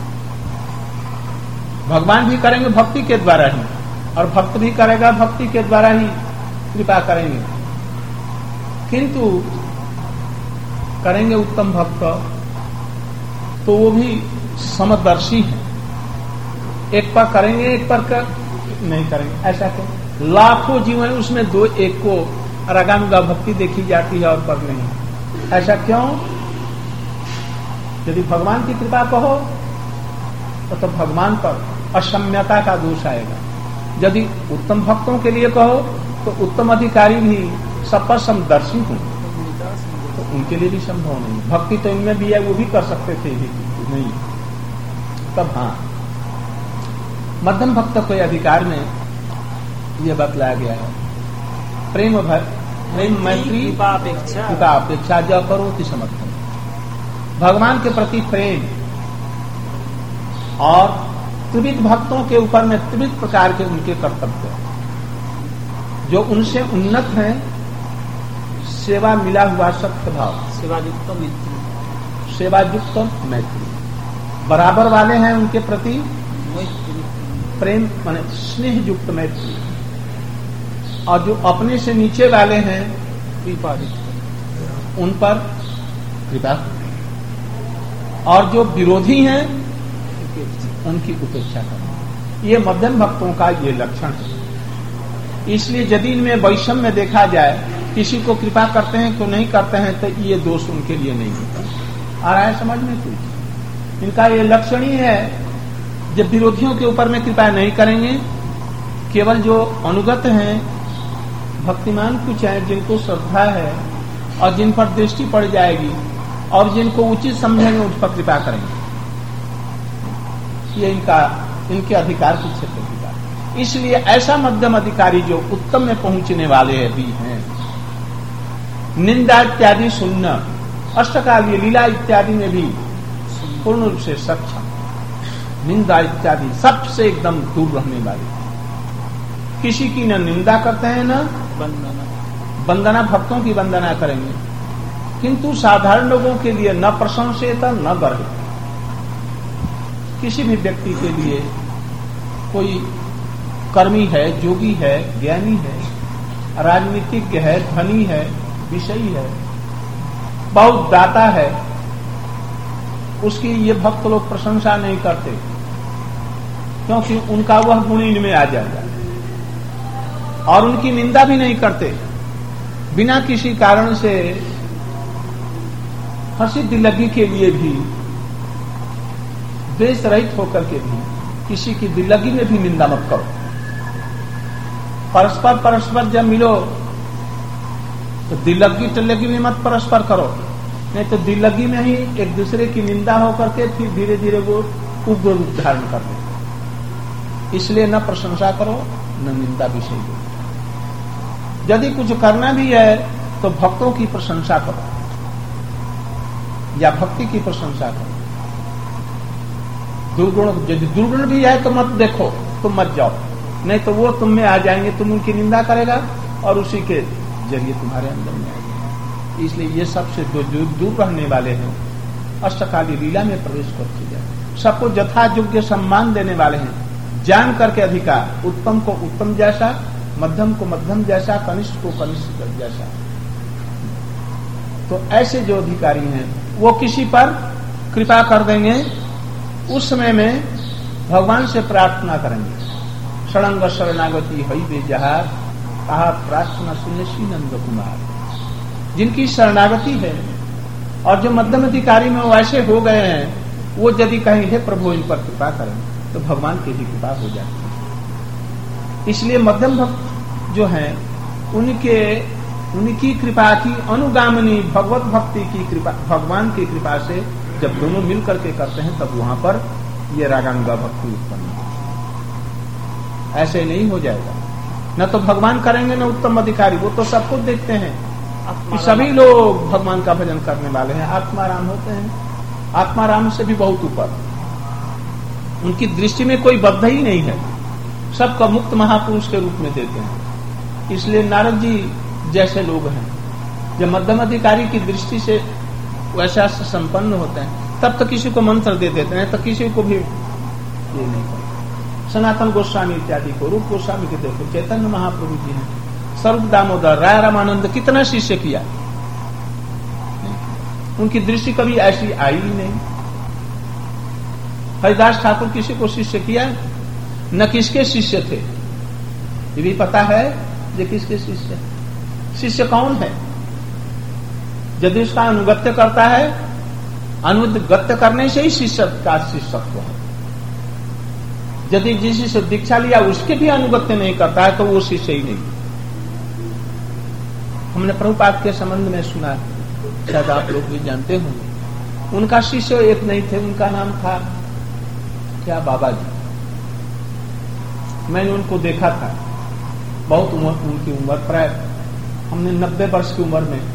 S1: भगवान भी करेंगे भक्ति के द्वारा ही, और भक्त भी करेगा भक्ति के द्वारा ही कृपा करेंगे, किंतु करेंगे उत्तम भक्त तो वो भी समदर्शी है। एक पर करेंगे, एक पर कर नहीं करेंगे, ऐसा क्यों? लाखों जीवन उसमें दो एक को रागानुगा भक्ति देखी जाती है और पर नहीं, ऐसा क्यों? यदि भगवान की कृपा कहो तो, तो भगवान पर अक्षम्यता का दोष आएगा। यदि उत्तम भक्तों के लिए कहो तो उत्तम अधिकारी भी सब पर समदर्शी हूं, तो उनके लिए भी संभव नहीं। भक्ति तो इनमें भी है, वो भी कर सकते थे भी नहीं। तब हाँ, मध्यम भक्त के अधिकार में यह बतलाया गया है, प्रेम भर प्रेम मैत्री कृपा अपेक्षा जब करोति समर्थन। भगवान के प्रति प्रेम और त्रिविध भक्तों के ऊपर में त्रिविध प्रकार के उनके कर्तव्य, जो उनसे उन्नत हैं, सेवा मिला हुआ सत्य भाव,
S2: सेवायुक्त मैत्री,
S1: सेवायुक्त मैत्री, बराबर वाले हैं उनके प्रति प्रेम माने स्नेह युक्त मैत्री, और जो अपने से नीचे वाले हैं कृपा, उन पर कृपा, और जो विरोधी हैं उनकी उपेक्षा करना। ये मध्यम भक्तों का ये लक्षण है। इसलिए यदि इनमें वैषम्य देखा जाए, किसी को कृपा करते हैं को नहीं करते हैं, तो ये दोष उनके लिए नहीं होता। आ रहा है समझ में कुछ? इनका ये लक्षण ही है, जब विरोधियों के ऊपर में कृपा नहीं करेंगे, केवल जो अनुगत हैं, भक्तिमान कुछ हैं, जिनको श्रद्धा है और जिन पर दृष्टि पड़ जाएगी और जिनको उचित समझेंगे, उस पर कृपा करेंगे। ये इनका इनके अधिकार के क्षेत्र की बात। इसलिए ऐसा मध्यम अधिकारी जो उत्तम में पहुंचने वाले भी हैं, निंदा इत्यादि सुनना, अष्टकालीय लीला इत्यादि में भी पूर्ण रूप से सक्षम, निंदा इत्यादि सबसे एकदम दूर रहने वाले, किसी की न निंदा करते हैं न वंदना। वंदना भक्तों की वंदना करेंगे, किंतु साधारण लोगों के लिए न प्रशंसेता न गर्व। किसी भी व्यक्ति के लिए कोई कर्मी है, जोगी है, ज्ञानी है, राजनीतिज्ञ है, धनी है, विषयी है, बहुत दाता है, उसकी ये भक्त लोग प्रशंसा नहीं करते, क्योंकि उनका वह गुण इनमें आ जाएगा, और उनकी निंदा भी नहीं करते। बिना किसी कारण से हंसी दिल्लगी के लिए भी, द्वेष रहित होकर के भी, किसी की दिल्लगी में भी निंदा मत करो। परस्पर परस्पर जब मिलो तो दिल्लगी टिल्लगी भी मत परस्पर करो, नहीं तो दिल्लगी में ही एक दूसरे की निंदा होकर के फिर धीरे धीरे वो उग्र रूप धारण कर लेते। इसलिए न प्रशंसा करो न निंदा विषय दो। यदि कुछ करना भी है तो भक्तों की प्रशंसा करो या भक्ति की प्रशंसा करो। दुर्गुण यदि दुर्गुण भी है तो मत देखो, तुम मत जाओ, नहीं तो वो तुम में आ जाएंगे, तुम उनकी निंदा करेगा और उसी के जरिए तुम्हारे अंदर में आएंगे। इसलिए ये सबसे जो दूर रहने वाले हैं, अष्टकाली लीला में प्रवेश करते जाए, सबको यथा योग्य सम्मान देने वाले हैं, जान करके अधिकार, उत्तम को उत्तम जैसा, मध्यम को मध्यम जैसा, कनिष्ठ को कनिष्ठ जैसा। तो ऐसे जो अधिकारी हैं वो किसी पर कृपा कर देंगे, उस समय में भगवान से प्रार्थना करेंगे। शरणंग शरणागति हई बेजहार, कहा प्रार्थना सुने श्री नंद कुमार। जिनकी शरणागति है और जो मध्यम अधिकारी में वैसे हो गए हैं, वो यदि कहीं है प्रभु इन पर कृपा करें तो भगवान की भी कृपा हो जाती है। इसलिए मध्यम भक्त जो हैं उनके उनकी कृपा की अनुगामिनी भगवत भक्ति की कृपा, भगवान की कृपा से जब दोनों मिल करके करते हैं तब वहां पर ये रागानुगा भक्ति उत्पन्न हो। ऐसे नहीं हो जाएगा। न तो भगवान करेंगे न उत्तम अधिकारी, वो तो सब कुछ देखते हैं कि सभी लोग भगवान का भजन करने वाले हैं, आत्माराम होते हैं। आत्माराम से भी बहुत ऊपर, उनकी दृष्टि में कोई बद्ध ही नहीं है, सबका मुक्त महापुरुष के रूप में देते हैं। इसलिए नारद जी जैसे लोग हैं जब मध्यम अधिकारी की दृष्टि से वैसा संपन्न होते हैं तब तो किसी को मंत्र दे देते हैं, तो किसी को भी ये नहीं करते। सनातन गोस्वामी इत्यादि को, रूप गोस्वामी के देखो, चैतन्य महाप्रभु जी हैं, सर्व दामोदर, राय रामानंद, कितना शिष्य किया, उनकी दृष्टि कभी ऐसी आई ही नहीं। हरिदास ठाकुर किसी को शिष्य किया न, किसके शिष्य थे ये भी पता है, ये किसके शिष्य। शिष्य कौन है? यदि उसका अनुगत्य करता है, अनुगत्य करने से ही शिष्य का शिष्यत्व है। यदि जिस से दीक्षा लिया उसके भी अनुगत्य नहीं करता है तो वो शिष्य ही नहीं। हमने प्रभुपाद के संबंध में सुना, शायद आप लोग भी जानते होंगे, उनका शिष्य एक नहीं थे, उनका नाम था क्या, बाबा जी। मैंने उनको देखा था, बहुत उम्र, उनकी उम्र प्राय हमने नब्बे वर्ष की उम्र में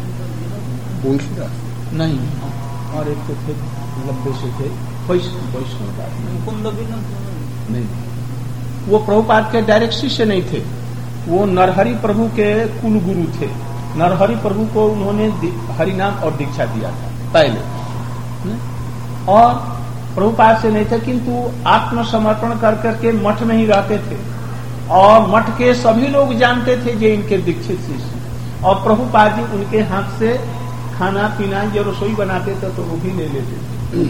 S1: नहीं, और एक तो थे नब्बे से थे, वैष्णव नहीं, वो प्रभुपाद के डायरेक्ट शिष्य नहीं थे, वो नरहरि प्रभु के कुल गुरु थे। नरहरि प्रभु को उन्होंने हरिनाम और दीक्षा दिया था पहले, और प्रभुपाद से नहीं थे, किंतु आत्मसमर्पण कर करके मठ में ही रहते थे, और मठ के सभी लोग जानते थे जे इनके दीक्षित शिष्य, और प्रभुपाद जी उनके हाथ से खाना पीना, जो रसोई बनाते थे तो वो भी ले लेते थे,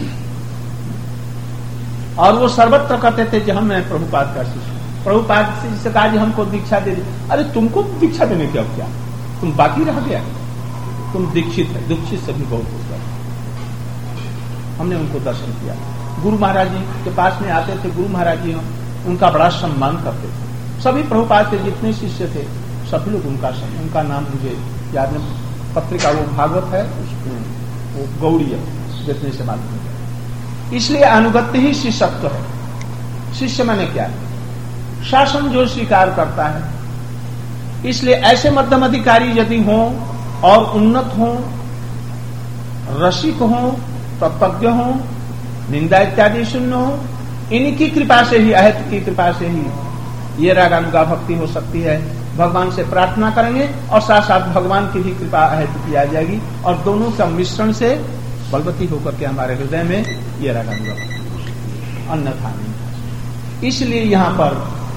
S1: और वो सर्वत्र कहते थे कि हम मैं प्रभुपाद का शिष्य। प्रभुपाद से कहा जी हमको दीक्षा दे दी। अरे तुमको दीक्षा देने क्या क्या, तुम बाकी रह गया, तुम दीक्षित है, दीक्षित से भी बहुत होगा। हमने उनको दर्शन किया, गुरु महाराज जी के पास में आते थे, गुरु महाराज जी उनका बड़ा सम्मान करते थे। सभी प्रभुपाद के जितने शिष्य थे सभी लोग उनका उनका नाम मुझे याद नहीं, पत्रिका वो भागवत है उसमें वो गौड़ी है, जितने से मालूम है। इसलिए अनुगत्य ही शिष्यत्व है। शिष्य माने क्या है? शासन जो स्वीकार करता है। इसलिए ऐसे मध्यम अधिकारी यदि हों और उन्नत हों, रसिक हों, तत्वज्ञ हों, निंदा इत्यादि शून्य हो, इनकी कृपा से ही, अहित की कृपा से ही ये रागानुगा भक्ति हो सकती है। भगवान से प्रार्थना करेंगे और साथ साथ भगवान की भी कृपा अहित की आ जाएगी, और दोनों का मिश्रण से बलवती होकर के हमारे हृदय में ये रागानुगा भक्ति, अन्यथा नहीं। इसलिए यहाँ पर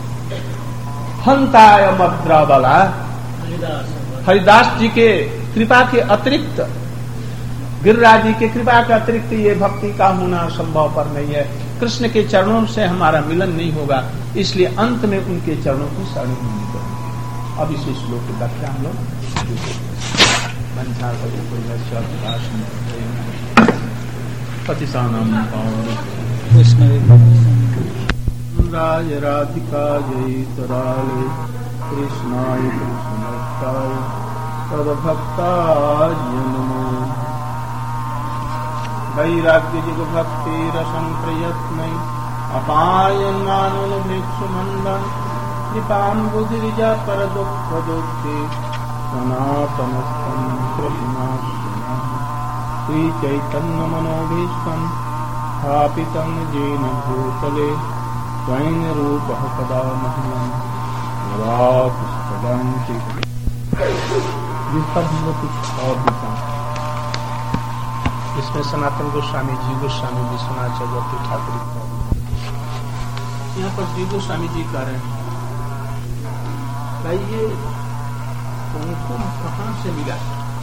S1: हंताय मद्राबला, हरिदास जी के कृपा के अतिरिक्त, गिरिराज जी के कृपा के अतिरिक्त ये भक्ति का होना संभव पर नहीं है। कृष्ण के चरणों से हमारा मिलन नहीं होगा, इसलिए अंत में उनके चरणों की शरण नहीं करेंगे। अब इस श्लोक की व्याख्या हम लोग राज राधिकायै तराले कृष्णाय कृष्णभक्ताय तद्भक्ताय नमो। वैराग्य युग भक्ति रसं प्रयत्नै अपायन्मानो भिक्षुमन्दं कृपां बुधिरिजा पर दुःख दुःखे सनातनस्थं कृष्णास्मि। श्री चैतन्य मनोभीष्टं स्थापितं येन भूतले स्वयं रूपः कदा मह्यं ददाति जिस पर हम लोग कुछ और भी कहें। इसमें सनातन गोस्वामी जी, गोस्वामी विश्वनाथ चक्रवर्ती ठाकुर यहाँ पर जी गोस्वामी जी कह रहे हैं भाई ये कुमकुम कहाँ से मिला,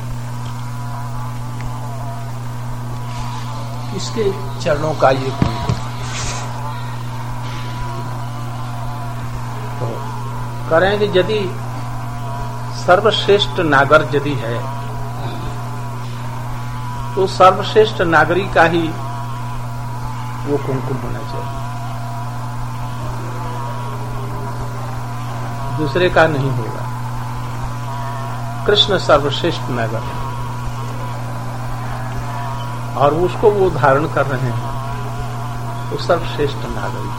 S1: किसके चरणों का ये कुमकुम। तो कह रहे हैं कि यदि सर्वश्रेष्ठ नागर यदि है तो सर्वश्रेष्ठ नागरी का ही वो कुमकुम होना चाहिए, दूसरे का नहीं होगा। कृष्ण सर्वश्रेष्ठ नागर है और उसको वो धारण कर रहे हैं, वो सर्वश्रेष्ठ नागरिक।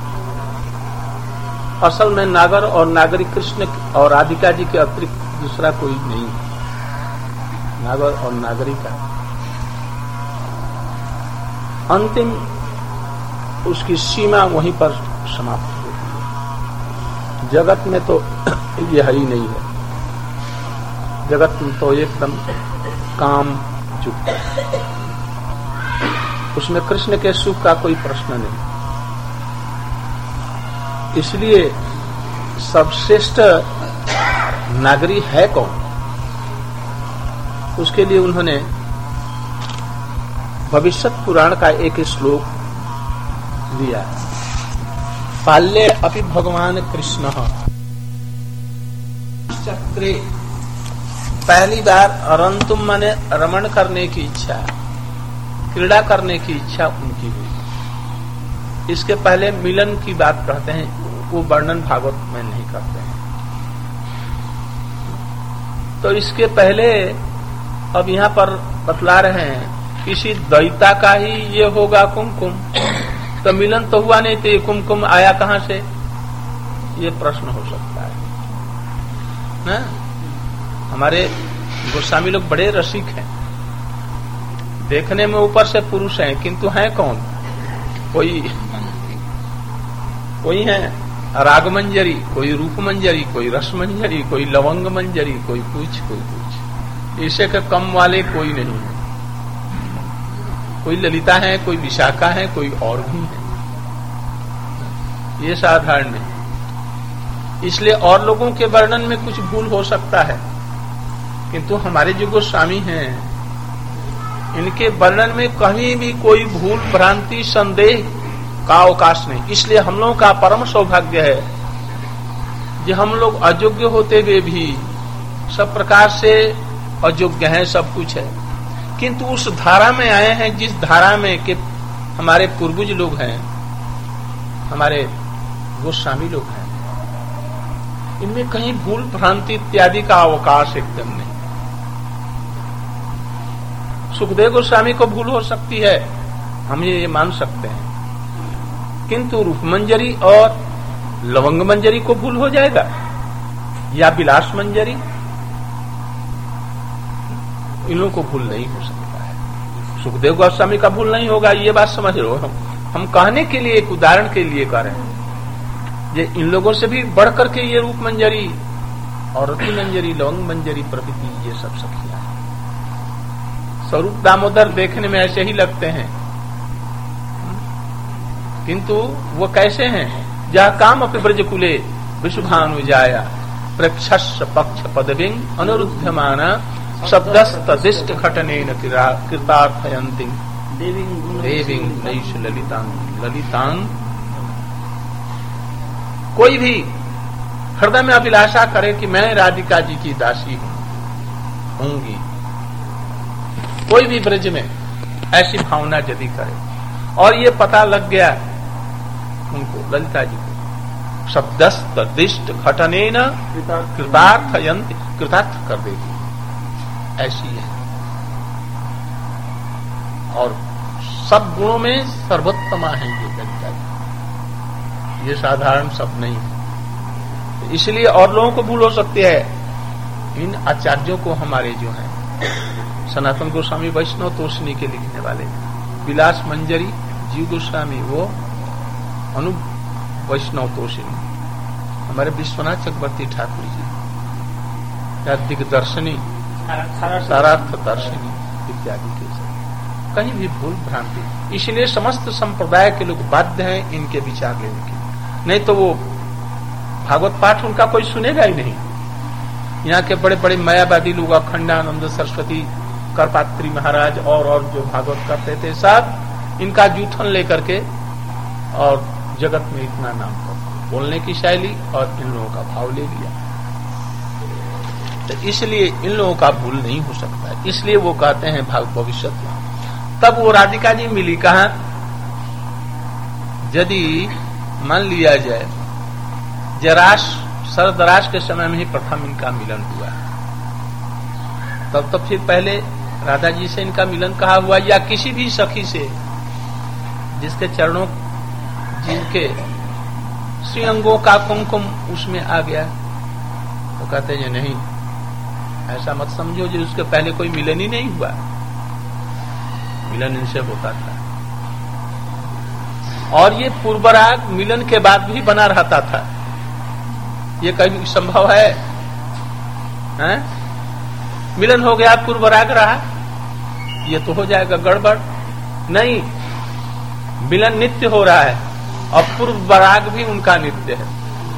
S1: असल में नागर और नागरिक कृष्ण और राधिका जी के अतिरिक्त दूसरा कोई नहीं है। नागर और नागरिका अंतिम उसकी सीमा वहीं पर समाप्त होती है। जगत में तो ये है ही नहीं है, जगत में तो एकदम काम युक्त है, उसमें कृष्ण के सुख का कोई प्रश्न नहीं। इसलिए सर्वश्रेष्ठ नागरी है कौन, उसके लिए उन्होंने भविष्यत पुराण का एक श्लोक लिया। बाल्ये अपि भगवान कृष्ण चक्रे, पहली बार रंतुम माने रमण करने की इच्छा, क्रीड़ा करने की इच्छा उनकी हुई। इसके पहले मिलन की बात कहते हैं, वो वर्णन भागवत में नहीं करते हैं। तो इसके पहले अब यहाँ पर बतला रहे हैं किसी दैता का ही ये होगा कुमकुम, तो मिलन तो हुआ नहीं, तो ये कुमकुम आया कहाँ से, ये प्रश्न हो सकता है ना। हमारे गोस्वामी लोग बड़े रसिक हैं, देखने में ऊपर से पुरुष हैं किंतु हैं कौन, कोई कोई है राग मंजरी, कोई रूप मंजरी, कोई रस मंजरी, कोई लवंग मंजरी, कोई कुछ कोई कुछ, इसे के कम वाले कोई नहीं है। कोई ललिता है, कोई विशाखा है, कोई और भी है, ये साधारण नहीं। इसलिए और लोगों के वर्णन में कुछ भूल हो सकता है, किंतु हमारे जो गोस्वामी हैं इनके वर्णन में कहीं भी कोई भूल भ्रांति संदेह का अवकाश नहीं। इसलिए हम लोगों का परम सौभाग्य है कि हम लोग अयोग्य होते हुए भी सब प्रकार से अयोग्य हैं, सब कुछ है, किंतु उस धारा में आए हैं जिस धारा में के हमारे पूर्वज लोग हैं, हमारे गोस्वामी लोग हैं, इनमें कहीं भूल भ्रांति इत्यादि का अवकाश एकदम नहीं। सुखदेव गोस्वामी को भूल हो सकती है, हम ये मान सकते हैं, किंतु रूप मंजरी और लवंग मंजरी को भूल हो जाएगा, या विलास मंजरी, इन लोगों को भूल नहीं हो सकता है। सुखदेव गोस्वामी का भूल नहीं होगा, ये बात समझ लो। हम हम कहने के लिए, एक उदाहरण के लिए कह रहे हैं, ये इन लोगों से भी बढ़ करके ये रूप मंजरी और रति मंजरी, लवंग मंजरी प्रभृति ये सब सखियां हैं। स्वरूप दामोदर देखने में ऐसे ही लगते हैं, किंतु वो कैसे हैं, जहाँ काम अपि ब्रजकुले विशुभानु जाया प्रक्षस पक्ष पदविंग अनुरुध्यमाना शब्दस्तदिष्ट घटनेन कृतार्थयन्ति देवीं नैष ललितांग ललितांग। कोई भी हृदय में अभिलाषा करे कि मैं राधिका जी की दासी हूं होंगी, कोई भी ब्रज में ऐसी भावना यदि करे और ये पता लग गया उनको ललिता जी को, शब्दस्तदिष्ट घटनेन कृतार्थयन्ति, कृतार्थ कर देगी, ऐसी है। और सब गुणों में सर्वोत्तमा है ये ललिता जी, ये साधारण सब नहीं है। इसलिए और लोगों को भूल हो सकती है। इन आचार्यों को हमारे जो हैं सनातन गोस्वामी वैष्णव तोषणी के लिखने वाले, विलास मंजरी जीव गोस्वामी वो अनु वैष्णव तोषणी, हमारे विश्वनाथ चक्रवर्ती ठाकुर जी या दिग्दर्शनी सारार्थ दर्शनी इत्यादि के सब कहीं भी भूल भ्रांति। इसलिए समस्त संप्रदाय के लोग बाध्य हैं इनके विचार लेने के। नहीं तो वो भागवत पाठ उनका कोई सुनेगा ही नहीं। यहाँ के बड़े बड़े मायावादी लोग, अखंडानंद सरस्वती, करपात्री महाराज और और जो भागवत करते थे, सब इनका जूठन लेकर के और जगत में इतना नाम कर बोलने की शैली और इन लोगों का भाव ले लिया। तो इसलिए इन लोगों का भूल नहीं हो सकता है, इसलिए वो कहते हैं भाग भविष्य। तब वो राधिका जी मिली कहा, यदि मान लिया जाए जराश सरदराश के समय में ही प्रथम इनका मिलन हुआ, तब तो फिर पहले राधा जी से इनका मिलन कहा हुआ, या किसी भी सखी से जिसके चरणों, जिनके श्रीअंगों का कुमकुम उसमें आ गया। तो कहते हैं नहीं, ऐसा मत समझो जो उसके पहले कोई मिलन ही नहीं हुआ, मिलन इनसे होता था। और ये पूर्वराग मिलन के बाद भी बना रहता था, ये कहीं संभव है, है? मिलन हो गया पूर्वराग रहा, ये तो हो जाएगा गड़बड़। नहीं, मिलन नित्य हो रहा है और पूर्वराग भी उनका नित्य है।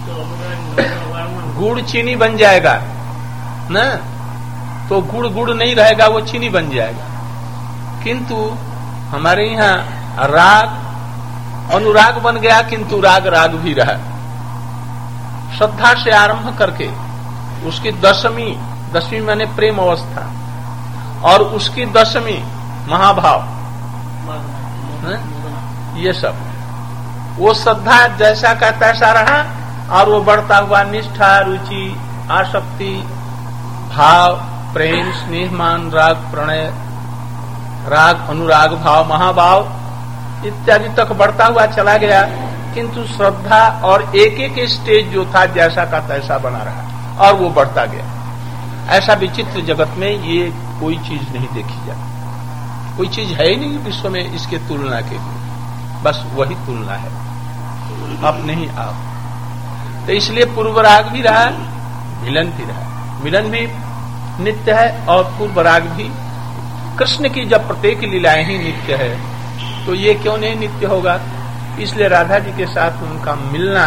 S1: गुड़ चीनी बन जाएगा ना, तो गुड़ गुड़ नहीं रहेगा, वो चीनी बन जाएगा। किंतु हमारे यहाँ राग अनुराग बन गया, किंतु राग राग भी रहा। श्रद्धा से आरंभ करके उसकी दशमी, दशमी माने प्रेम अवस्था, और उसकी दशमी महाभाव, है? ये सब वो श्रद्धा जैसा का तैसा रहा, और वो बढ़ता हुआ निष्ठा, रुचि, आसक्ति, भाव, प्रेम, स्नेहमान, राग, प्रणय, राग, अनुराग भाव, महाभाव इत्यादि तक बढ़ता हुआ चला गया। किंतु श्रद्धा और एक एक स्टेज जो था जैसा का तैसा बना रहा, और वो बढ़ता गया। ऐसा विचित्र जगत में ये कोई चीज नहीं देखी जाती, कोई चीज है ही नहीं विश्व में इसके तुलना के लिए, बस वही तुलना है, अब नहीं आप। तो इसलिए पूर्वराग भी रहा, मिलन भी रहा, मिलन भी नित्य है और पूर्वराग भी। कृष्ण की जब प्रत्येक लीलाएं ही नित्य है, तो ये क्यों नहीं नित्य होगा? इसलिए राधा जी के साथ उनका मिलना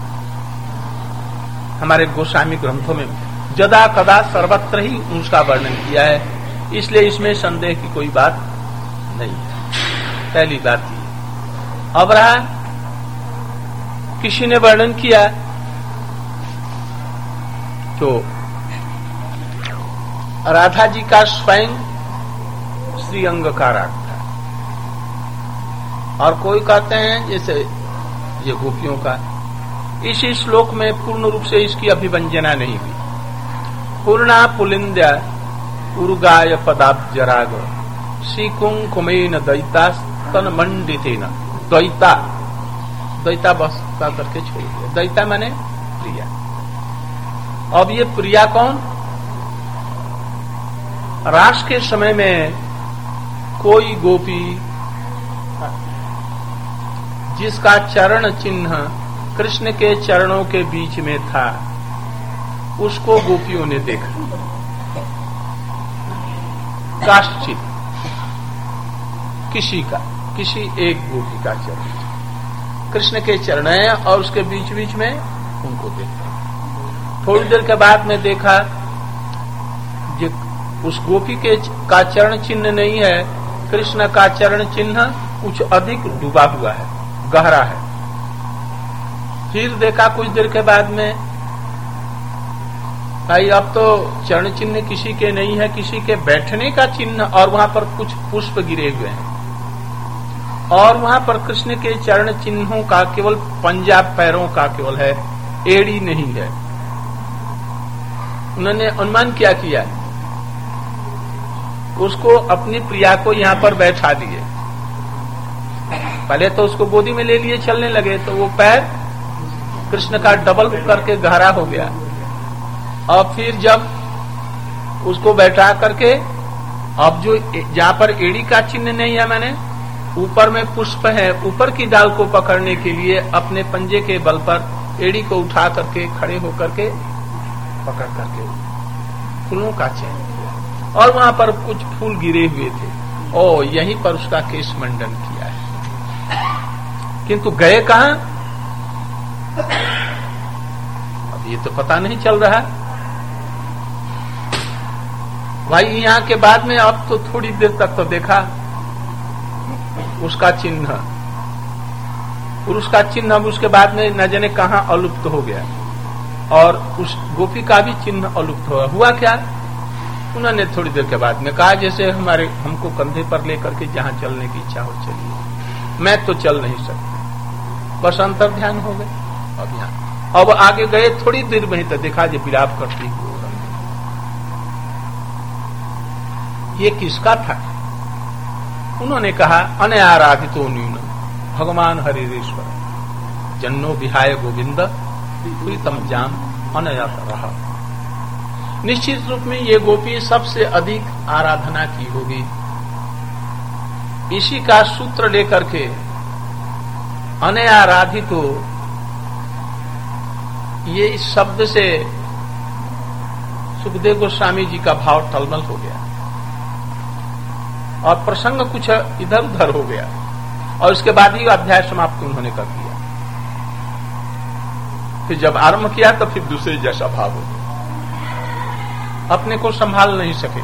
S1: हमारे गोस्वामी ग्रंथों में जदा कदा सर्वत्र ही उसका वर्णन किया है, इसलिए इसमें संदेह की कोई बात नहीं है। पहली बात ये। अब रहा, किसी ने वर्णन किया तो राधा जी का स्वयं श्रीअंग का राग था, और कोई कहते हैं जैसे ये गोपियों का। इसी श्लोक में पूर्ण रूप से इसकी अभिव्यंजना नहीं हुई। पूर्णा पुलिंद्या उर्गाय पदाब्जराग श्रीकुंकुमेन दैता स्तन मंडितेन। द्वैता, द्वैता बस का करके छोड़ दिया। दैता माने प्रिया। अब ये प्रिया कौन? रास के समय में कोई गोपी जिसका चरण चिन्ह कृष्ण के चरणों के बीच में था, उसको गोपियों ने देखा। काश्चित किसी का, किसी एक गोपी का चरण कृष्ण के चरण है, और उसके बीच बीच में उनको देखा। थोड़ी देर के बाद में देखा जो उस गोपी के का चरण चिन्ह नहीं है, कृष्ण का चरण चिन्ह कुछ अधिक डूबा हुआ है, गहरा है। फिर देखा कुछ देर के बाद में, भाई अब तो चरण चिन्ह किसी के नहीं है, किसी के बैठने का चिन्ह, और वहां पर कुछ पुष्प गिरे हुए हैं, और वहां पर कृष्ण के चरण चिन्हों का केवल पंजा पैरों का केवल है, एड़ी नहीं है। उन्होंने अनुमान क्या किया, उसको अपनी प्रिया को यहां पर बैठा दिए। पहले तो उसको गोदी में ले लिए, चलने लगे तो वो पैर कृष्ण का डबल करके गहरा हो गया। और फिर जब उसको बैठा करके, अब जो जहां पर एड़ी का चिन्ह नहीं है, मैंने ऊपर में पुष्प है, ऊपर की डाल को पकड़ने के लिए अपने पंजे के बल पर एड़ी को उठा करके खड़े होकर के पकड़ करके फूलों का चयन किया, और वहां पर कुछ फूल गिरे हुए थे, ओ यहीं पर उसका केश मंडन किया है। किंतु गए कहां? अब ये तो पता नहीं चल रहा भाई। यहाँ के बाद में अब तो थोड़ी देर तक तो देखा उसका चिन्ह, पुरुष का चिन्ह अब उसके बाद में न जाने कहां अलुप्त हो गया, और उस गोपी का भी चिन्ह अलुप्त हुआ। हुआ क्या, उन्होंने थोड़ी देर के बाद में कहा जैसे हमारे हमको कंधे पर लेकर के जहां चलने की इच्छा हो चलिए, मैं तो चल नहीं सकता, बस अंतर ध्यान हो गए। अब यहाँ अब आगे गए, थोड़ी देर में ही तो देखा जो विलाप करती हुई ये किसका था। उन्होंने कहा अने आराधितो न्यून भगवान हरिश्वर जन्नो विहाय गोविंद प्रीतम जाम अनयत रहा। निश्चित रूप में ये गोपी सबसे अधिक आराधना की होगी। इसी का सूत्र लेकर के अने आराधितो, ये इस शब्द से सुखदेव गोस्वामी जी का भाव टलमल हो गया और प्रसंग कुछ इधर उधर हो गया, और उसके बाद ही अध्याय समाप्त उन्होंने कर दिया। फिर जब आरंभ किया तो फिर दूसरे जैसा भाव हो गया, अपने को संभाल नहीं सके।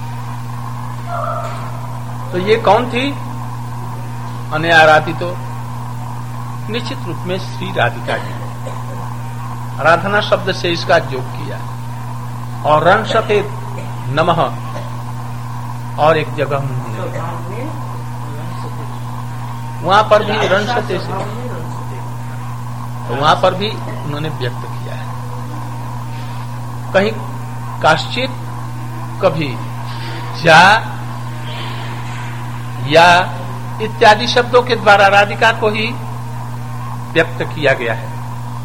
S1: तो ये कौन थी अने आराधी? तो निश्चित रूप में श्री राधिका जी। आराधना शब्द से इसका जोग किया। और रंसते नमः और एक जगह वहां पर भी रंसते से, तो वहां पर भी उन्होंने व्यक्त किया है। कहीं काश्चित, कभी जा या इत्यादि शब्दों के द्वारा राधिका को ही व्यक्त किया गया है।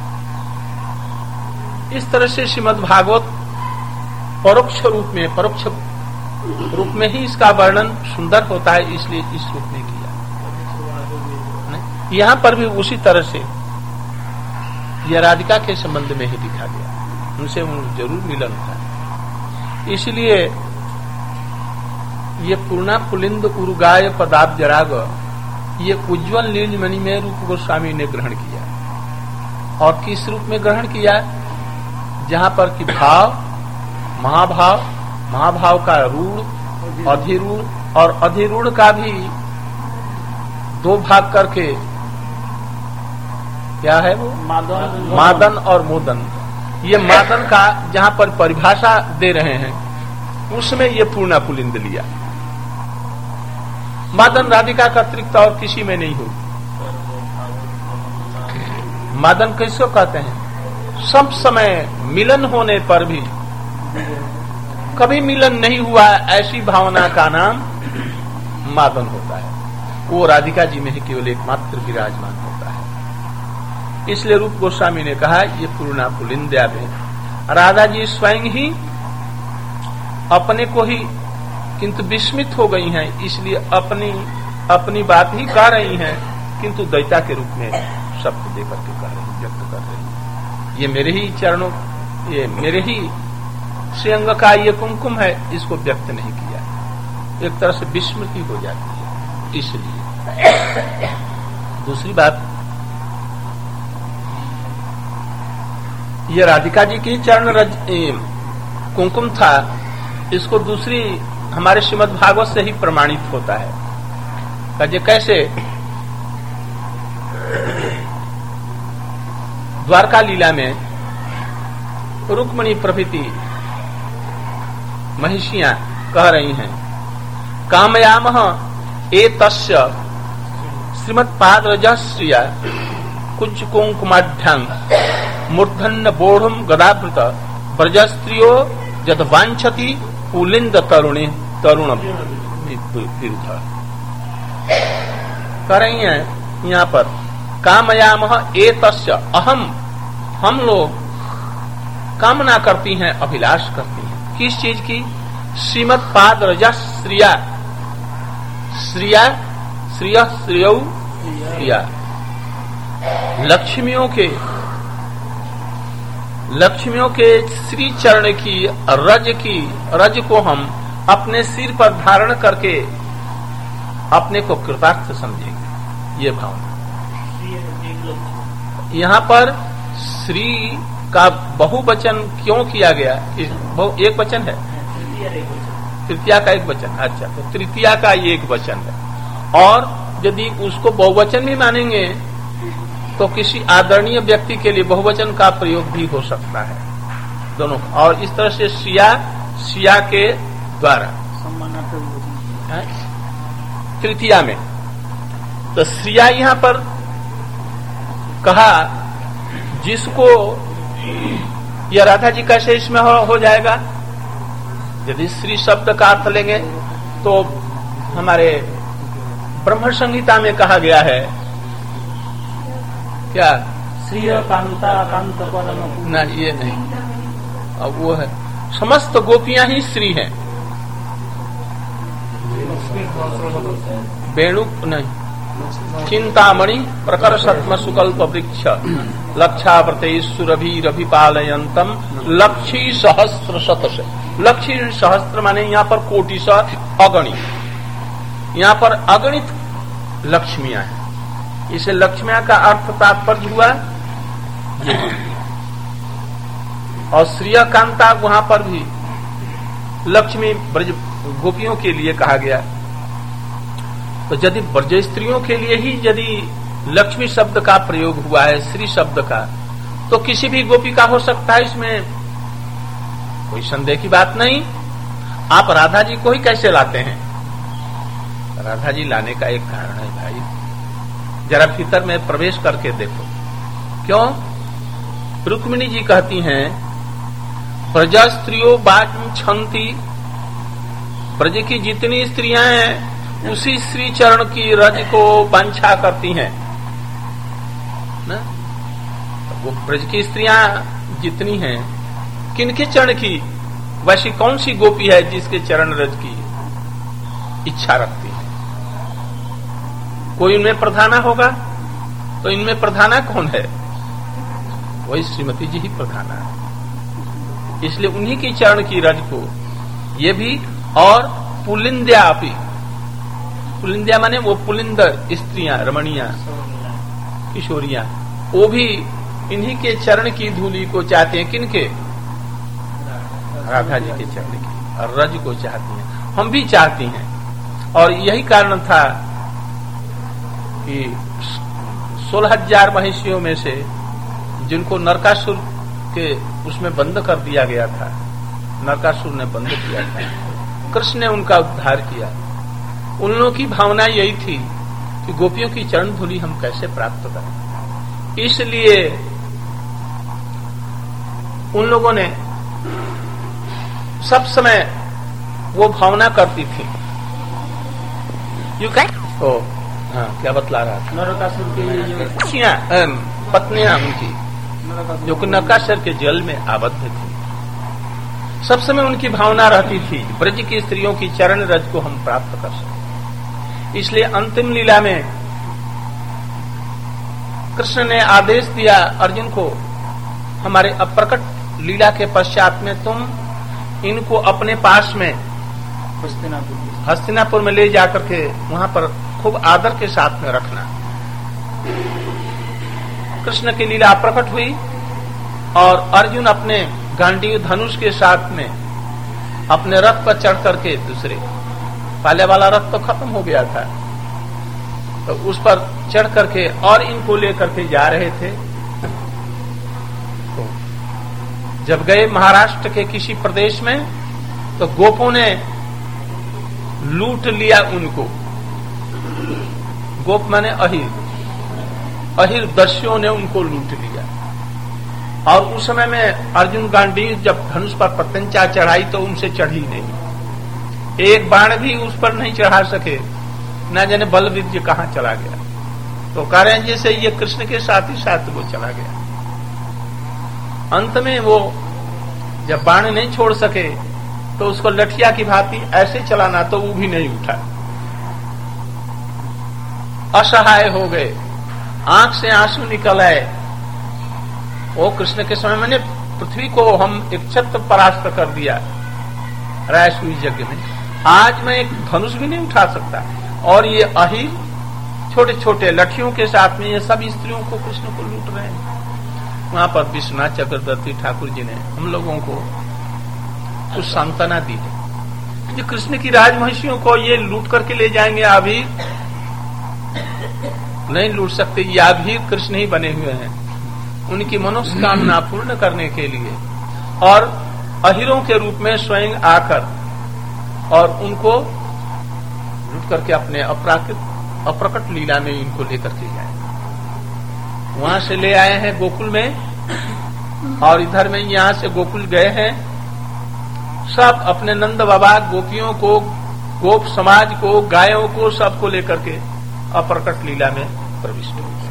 S1: इस तरह से श्रीमद् भागवत परोक्ष रूप में परोक्ष रूप में ही इसका वर्णन सुंदर होता है, इसलिए इस रूप में किया। यहां पर भी उसी तरह से यह राधिका के संबंध में ही दिखा गया, उनसे जरूर मिलन था। इसलिए ये पूर्णा पुलिंद उरुगाय पदाब्जराग, ये उज्ज्वल नीलमणि में रूप गोस्वामी ने ग्रहण किया। और किस रूप में ग्रहण किया? जहां पर कि भाव, महाभाव, महाभाव का रूढ़, अधिरूढ़, और अधिरूढ़ का भी दो भाग करके क्या है वो मादन, मादन और मोदन। ये मादन का जहां पर परिभाषा दे रहे हैं उसमें ये पूर्णा पुलिंद लिया। मादन राधिका का अतिरिक्त और किसी में नहीं होगी। मादन किसको कहते हैं? सब समय मिलन होने पर भी कभी मिलन नहीं हुआ ऐसी भावना का नाम मादन होता है। वो राधिका जी में ही केवल एकमात्र विराजमान होता है। इसलिए रूप गोस्वामी ने कहा ये पूर्णा पुलिंद्या में राधा जी स्वयं ही अपने को ही किंतु विस्मित हो गई हैं, इसलिए अपनी अपनी बात ही कह रही हैं, किंतु दैता के रूप में शब्द देकर के कह रही, व्यक्त कर रही। ये मेरे ही चरणों, ये मेरे ही श्रीअंग का ये कुमकुम है, इसको व्यक्त नहीं किया। एक तरह से विस्मृति हो जाती है। इसलिए दूसरी बात, ये राधिका जी की चरण रज कुमकुम था, इसको दूसरी हमारे श्रीमद् भागवत से ही प्रमाणित होता है। कहे कैसे? द्वारका लीला में रुक्मणी प्रभृति महिषियां कह रही हैं, कामयामः एतस्य श्रीमत्पाद रजस्रिया कुंज कुंकुमाढ्यं मूर्धन्य बोढ़म गदावृत ब्रजस्त्रियो यद वांछति पुलिंद तरुणी तरुण विरुद्ध कह रही हैं यहाँ पर, कामयामः एतस्य, अहम, हम लोग कामना करती हैं, अभिलाष करती हैं किस चीज की? श्रीमत्पाद रजस श्रिया, श्रिया श्रिय श्रियौ श्रिया, लक्ष्मियों के लक्ष्मियों के श्री चरण की रज की रज को हम अपने सिर पर धारण करके अपने को कृतार्थ समझेंगे। ये भावना यहाँ पर श्री का बहुवचन क्यों किया गया? एक वचन है, तृतीया का एक वचन। अच्छा, तो तृतीया का एक वचन है। और यदि उसको बहुवचन भी मानेंगे तो किसी आदरणीय व्यक्ति के लिए बहुवचन का प्रयोग भी हो सकता है, दोनों। और इस तरह से सिया सिया के द्वारा तृतीया में, तो श्रिया यहां पर कहा, जिसको यह राधा जी कैसे इसमें हो, हो जाएगा? यदि श्री शब्द का अर्थ लेंगे तो हमारे ब्रह्म संहिता में कहा गया है क्या?
S2: श्री कांता कांत परम।
S1: ना, ये नहीं, अब वो है समस्त गोपियां ही श्री हैं। वेणु नहीं, चिंतामणि प्रकर सत्म सुकल्प वृक्ष लक्षावृते सुरभि रभि पालयंतम लक्षी सहस्त्र शत से। लक्षी सहस्त्र माने यहाँ पर कोटि सा अगणित, यहाँ पर अगणित लक्ष्मियां हैं। इसे लक्ष्मियां का अर्थ तात्पर्य हुआ और श्रिय कांता वहां पर भी लक्ष्मी ब्रज गोपियों के लिए कहा गया। तो यदि ब्रज स्त्रियों के लिए ही यदि लक्ष्मी शब्द का प्रयोग हुआ है, श्री शब्द का, तो किसी भी गोपी का हो सकता है, इसमें कोई संदेह की बात नहीं। आप राधा जी को ही कैसे लाते हैं? राधा जी लाने का एक कारण है भाई, जरा भीतर में प्रवेश करके देखो। क्यों? रुक्मिणी जी कहती हैं, ब्रज स्त्रियों वांछन्ति, ब्रज की जितनी स्त्रियां हैं उसी श्री चरण की रज को वांछा करती हैं ना। तो वो ब्रज की स्त्रियां जितनी हैं, किनके चरण की? वैसी कौन सी गोपी है जिसके चरण रज की इच्छा रखती है? कोई उनमें प्रधाना होगा, तो इनमें प्रधाना कौन है? वही श्रीमती जी ही प्रधाना है। इसलिए उन्हीं की चरण की रज को ये भी, और पुलिंद्या भी, पुलिंद्या माने वो पुलिंदर स्त्रियां, रमणियां, किशोरियां, वो भी इन्हीं के चरण की धूलि को चाहते हैं। किनके? राधा जी के चरण की और रज को चाहती हैं। हम भी चाहती हैं। और यही कारण था कि सोलह हजार महिषियों में से जिनको नरकासुर के उसमें बंद कर दिया गया था, नरकासुर ने बंद किया था, कृष्ण ने उनका उद्धार किया। उन लोगों की भावना यही थी कि गोपियों की चरण धूलि हम कैसे प्राप्त करें। इसलिए उन लोगों ने सब समय वो भावना करती थी। यू कैन ओ हाँ, क्या बतला रहा था?
S2: नरकासुर के
S1: पत्नियां उनकी जो कि नरकासुर के जल में आबद्ध थी, सब समय उनकी भावना रहती थी ब्रज की स्त्रियों की चरण रज को हम प्राप्त कर सकें। इसलिए अंतिम लीला में कृष्ण ने आदेश दिया अर्जुन को, हमारे अप्रकट लीला के पश्चात में तुम इनको अपने पास में
S2: हस्तिनापुर
S1: हस्तिनापुर में ले जाकर के वहां पर खूब आदर के साथ में रखना। कृष्ण की लीला प्रकट हुई और अर्जुन अपने गांडीव धनुष के साथ में अपने रथ पर चढ़ करके, दूसरे पहले वाला रथ तो खत्म हो गया था, तो उस पर चढ़ करके और इनको लेकर के जा रहे थे। तो जब गए महाराष्ट्र के किसी प्रदेश में, तो गोपों ने लूट लिया उनको। गोप माने अहिर, अहिर दस्युओं ने उनको लूट लिया। और उस समय में अर्जुन गांडीव जब धनुष पर प्रत्यंचा चढ़ाई तो उनसे चढ़ी नहीं, एक बाण भी उस पर नहीं चढ़ा सके, न जाने बल विद्य कहां चला गया। तो कह रहे हैं जैसे ये कृष्ण के साथ ही साथ वो चला गया। अंत में वो जब बाण नहीं छोड़ सके तो उसको लठिया की भांति ऐसे चलाना तो वो भी नहीं उठा, असहाय हो गए, आंख से आंसू निकल आए। वो कृष्ण के समय मैंने पृथ्वी को हम एक छत्र परास्त कर दिया रायसुई यज्ञ में, आज मैं एक धनुष भी नहीं उठा सकता। और ये अहिर छोटे छोटे लठियों के साथ में ये सब स्त्रियों को कृष्ण को लूट रहे हैं। वहां पर विश्वनाथ चक्रवर्ती ठाकुर जी ने हम लोगों को कुछ सांत्वना दी है कि कृष्ण की राजमहिषियों को ये लूट करके ले जाएंगे, अभी नहीं लूट सकते, या भी कृष्ण ही बने हुए हैं उनकी मनोकामना पूर्ण करने के लिए, और अहिरों के रूप में स्वयं आकर और उनको लूट करके अपने अपराकृत अप्रकट लीला में इनको लेकर के जाए। वहां से ले आए हैं गोकुल में, और इधर में यहां से गोकुल गए हैं, सब अपने नंद बाबा गोपियों को, गोप समाज को, गायों को, सबको लेकर के अप्रकट लीला में प्रविष्ट हो गए।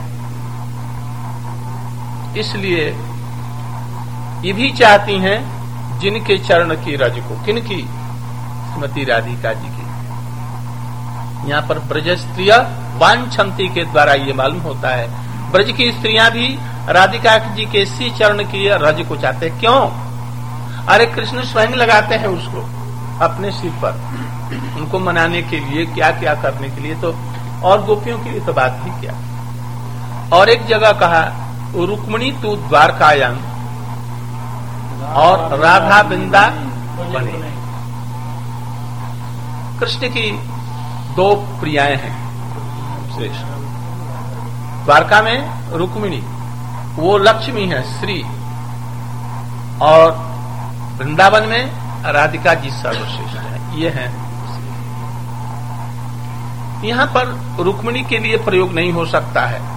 S1: इसलिए ये भी चाहती हैं जिनके चरण की रज को, किनकी? श्रीमती राधिका जी की। यहाँ पर ब्रज स्त्रिया वांछन्ति के द्वारा ये मालूम होता है, ब्रज की स्त्रियां भी राधिका जी के इसी चरण की रज को चाहते हैं। क्यों? अरे कृष्ण स्वयं लगाते हैं उसको अपने सिर पर, उनको मनाने के लिए, क्या क्या करने के लिए, तो और गोपियों के लिए तो बात ही क्या। और एक जगह कहा रुक्मिणी तू द्वारकायां और राधा वृंदा बने। कृष्ण की दो प्रियाएं हैं श्रेष्ठ। द्वारका में रुक्मिणी, वो लक्ष्मी है श्री, और वृंदावन में राधिका जी सर्वश्रेष्ठ है, ये है। यहां पर रुक्मिणी के लिए प्रयोग नहीं हो सकता है,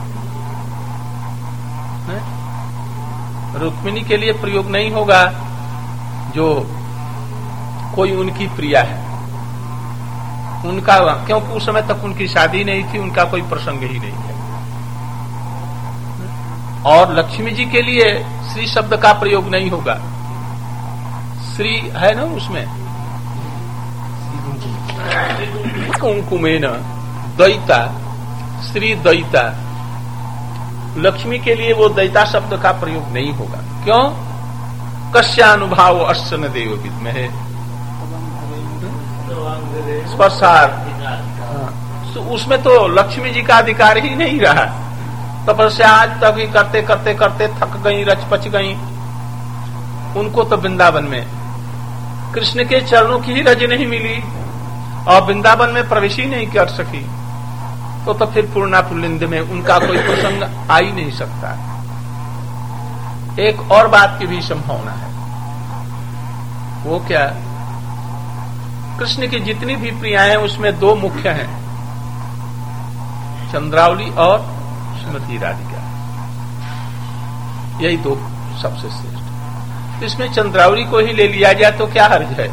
S1: रुक्मिणी के लिए प्रयोग नहीं होगा जो कोई उनकी प्रिया है उनका, क्योंकि उस समय तक उनकी शादी नहीं थी, उनका कोई प्रसंग ही नहीं है। और लक्ष्मी जी के लिए श्री शब्द का प्रयोग नहीं होगा, श्री है ना उसमें, कुंकुमेन दैता, श्री दैता, लक्ष्मी के लिए वो दैता शब्द का प्रयोग नहीं होगा। क्यों? कस्यानुभाव अश्चन देव विद्महे स्पर्शार, तो उसमें तो लक्ष्मी जी का अधिकार ही नहीं रहा। तपस्या आज तक ही करते करते करते थक गई, रचपच गई, उनको तो वृंदावन में कृष्ण के चरणों की ही रज नहीं मिली और वृंदावन में प्रवेश ही नहीं कर सकी, तो तो फिर पूर्णा पुलिंद में उनका कोई प्रसंग आ ही नहीं सकता। एक और बात की भी संभावना है, वो क्या? कृष्ण की जितनी भी प्रियाएं उसमें दो मुख्य हैं, चंद्रावली और श्रीमती राधिका, यही दो सबसे श्रेष्ठ। इसमें चंद्रावली को ही ले लिया जाए तो क्या हर्ज है?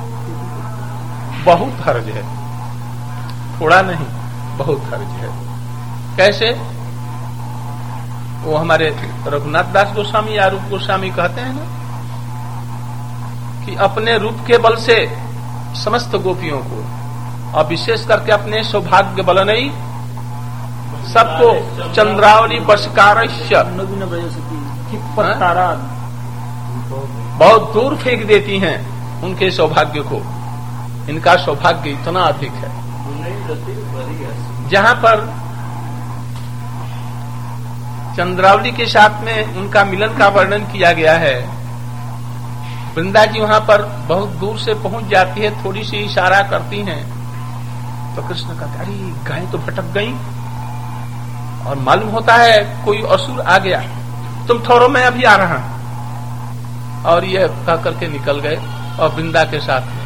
S1: बहुत हर्ज है, थोड़ा नहीं, बहुत हर्ज है। कैसे? वो हमारे रघुनाथ दास गोस्वामी या रूप गोस्वामी कहते हैं ना कि अपने रूप के बल से समस्त गोपियों को, और विशेष करके अपने सौभाग्य बल नहीं सबको, चंद्रावली बशकारस्य बहुत दूर फेंक देती हैं उनके सौभाग्य को। इनका सौभाग्य इतना अधिक है, जहां पर चंद्रावली के साथ में उनका मिलन का वर्णन किया गया है, वृंदा जी वहां पर बहुत दूर से पहुंच जाती है, थोड़ी सी इशारा करती हैं तो कृष्ण कहते अरे गाय तो भटक गई, और मालूम होता है कोई असुर आ गया, तुम ठहरो मैं अभी आ रहा, और ये कह करके निकल गए और वृंदा के साथ में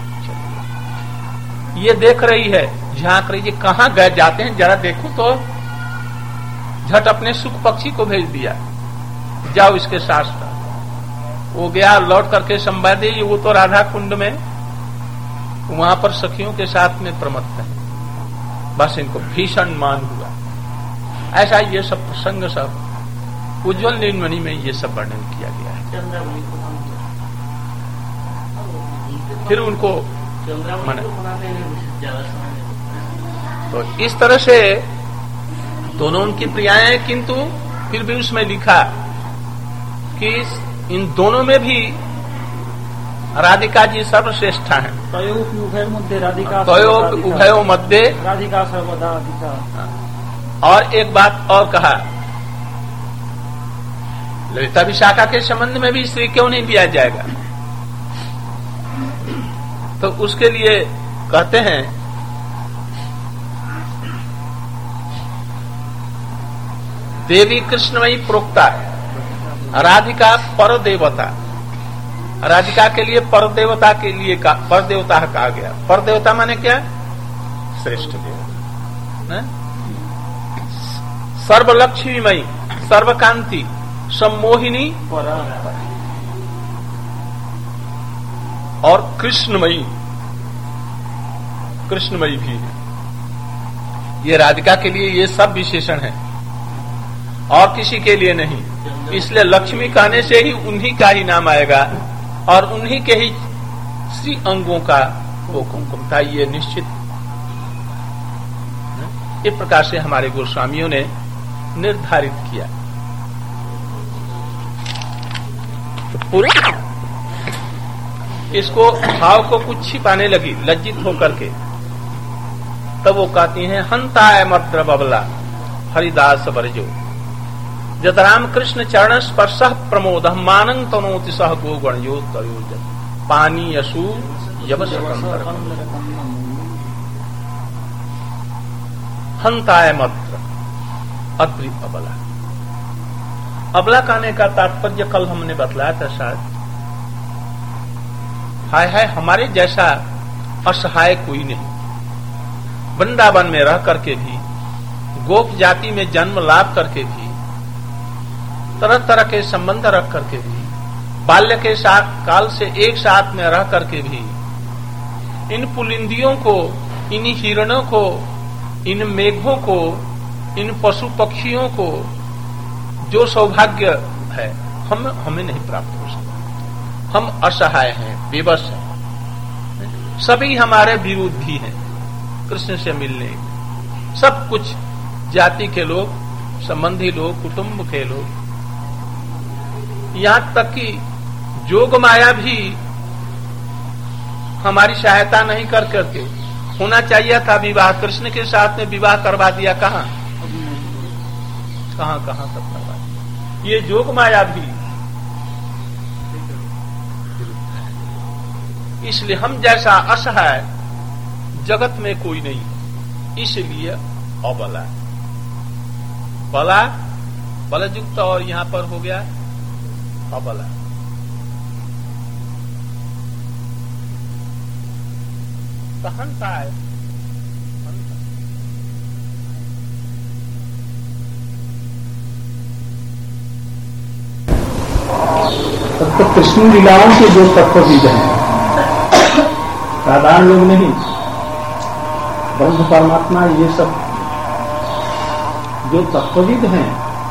S1: ये देख रही है, झांक रही है, कहां गए जाते हैं जरा देखो तो, झट अपने सुख पक्षी को भेज दिया, जाओ इसके साथ। वो गया, लौट करके संवादी, वो तो राधा कुंड में वहां पर सखियों के साथ में प्रमत्त है, बस इनको भीषण मान हुआ। ऐसा ये सब प्रसंग सब उज्ज्वल नीलमणि में ये सब वर्णन किया गया है। फिर उनको तो इस तरह से दोनों उनकी प्रियाएं, किंतु फिर भी उसमें लिखा कि इन दोनों में भी राधिका जी सर्वश्रेष्ठ हैं।
S2: तयोपि उभयो मध्ये राधिका,
S1: तयोपि उभयो मध्ये
S2: राधिका सर्वदा अधिका।
S1: और एक बात और कहा ललिता विशाखा के संबंध में भी स्त्री क्यों नहीं दिया जाएगा? तो उसके लिए कहते हैं देवी कृष्णमयी प्रोक्ता है। राधिका पर देवता, राधिका के लिए पर देवता के लिए का, पर देवता कहा गया। पर देवता माने क्या? श्रेष्ठ देवता। सर्वलक्ष्मीमयी, सर्वकांति, सम्मोहिनी और कृष्णमयी, कृष्णमयी भी है। ये राधिका के लिए ये सब विशेषण है और किसी के लिए नहीं। इसलिए लक्ष्मी कहने से ही उन्हीं का ही नाम आएगा और उन्हीं के ही श्री अंगों का वो कुमकुम था, ये निश्चित। इस प्रकार से हमारे गोस्वामियों ने निर्धारित किया। तो पूरे इसको भाव को कुछ छिपाने लगी लज्जित होकर के, तब वो कहती हैं हंताय मत्र बबला हरिदास बरजो जत राम कृष्ण चरण स्पर्श प्रमोद मानं तनोति सह गो गणयो तयोज पानी यशु यवस हंताय मत्र अद्रि अबला। अबला कहने का तात्पर्य कल हमने बतलाया था शायद। हाय हाय हमारे जैसा असहाय कोई नहीं। वृंदावन में रह करके भी, गोप जाति में जन्म लाभ करके भी, तरह तरह के संबंध रख करके भी, बाल्य के साथ काल से एक साथ में रह करके भी, इन पुलिंदियों को, इन हिरणों को, इन मेघों को, इन पशु पक्षियों को जो सौभाग्य है हम हमें नहीं प्राप्त हो सकता। हम असहाय हैं, विवश हैं, सभी हमारे विरोधी हैं कृष्ण से मिलने। सब कुछ जाति के लोग, संबंधी लोग, कुटुंब के लोग, यहां तक कि जोग माया भी हमारी सहायता नहीं कर करके, होना चाहिए था विवाह, कृष्ण के साथ में विवाह करवा दिया। कहां कहां कहां तक करवा दिया। ये जोग माया भी, इसलिए हम जैसा असहाय जगत में कोई नहीं, इसलिए अबला बला बलयुक्त और यहां पर हो गया अबला। हंता है
S3: तब तो कृष्ण लीलाओं के जो तत्वविद हैं, साधारण लोग नहीं, ब्रह्म परमात्मा ये सब जो तत्वविद हैं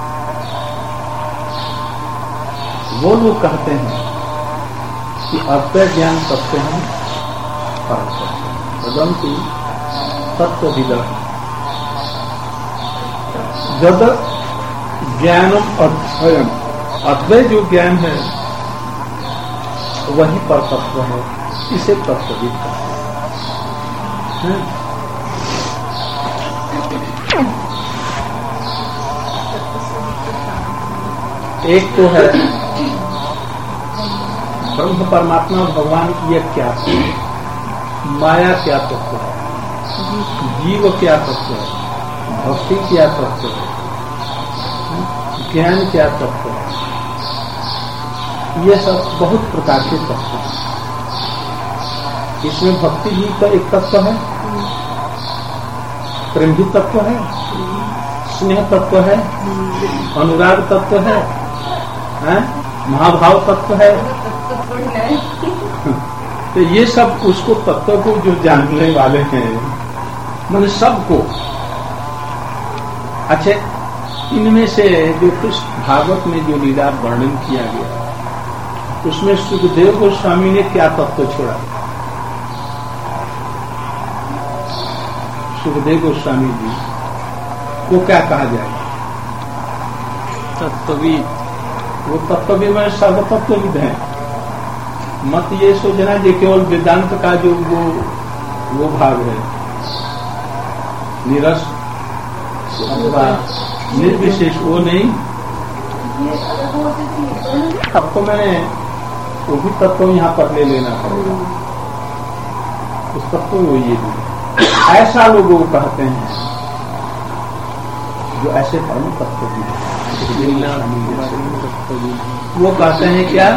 S3: वो लोग कहते हैं कि अव्यय ज्ञान सबसे हम परम परंतु तत्वविद जद ज्ञानम अध्ययन, अद्वय जो ज्ञान है वही पर तत्व है, इसे तत्वविद कहते हैं। एक तो है ब्रह्म परमात्मा भगवान की यह क्या है, माया क्या तत्व है, जीव क्या तत्व है, भक्ति क्या तत्व है, ज्ञान क्या तत्व है, ये सब बहुत प्रकार के तत्व हैं। इसमें भक्ति भी का एक तत्व है, प्रेम भी तत्व है, स्नेह तत्व है, अनुराग तत्व है, है? महाभाव तत्व है। तो ये सब उसको तत्व को जो जानने वाले हैं, मैंने सबको। अच्छा, इनमें से जो कृष्ण भागवत में जो लीला वर्णन किया गया उसमें सुखदेव गोस्वामी ने क्या तत्व छोड़ा? सुखदेव गोस्वामी जी को क्या कहा जाएगा?
S1: तत्वविद।
S3: वो तत्वविद में सर्वतत्वविद है। मत ये सोचना जो केवल वेदांत का जो वो वो भाग है, निरस अथवा निर्विशेष, वो नहीं, आपको मैंने वो भी तत्व यहाँ पर ले लेना पड़ेगा। उस तत्व को ये भी ऐसा लोग वो कहते हैं जो ऐसे परम तत्व भी है। वो कहते हैं क्या,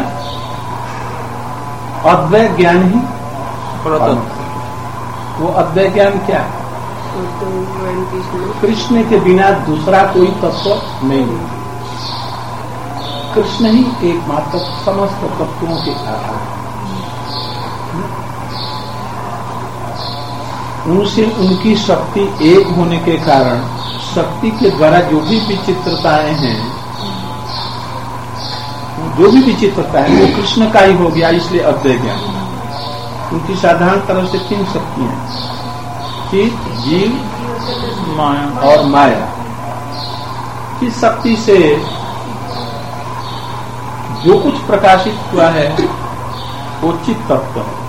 S3: अद्वै ज्ञान ही परम। वो अद्वै ज्ञान क्या है? कृष्ण के बिना दूसरा कोई तत्व नहीं है। कृष्ण ही एकमात्र समस्त तत्वों के आधार है। उनसे उनकी शक्ति एक होने के कारण शक्ति के द्वारा जो भी विचित्रताएं हैं, जो भी विचित्रता है वो कृष्ण का ही हो गया, इसलिए अद्वै ज्ञान। उनकी साधारण तरह से तीन शक्तियां, चित, जीव, माया और माया की शक्ति से जो कुछ प्रकाशित हुआ है वो चित्त तत्व है।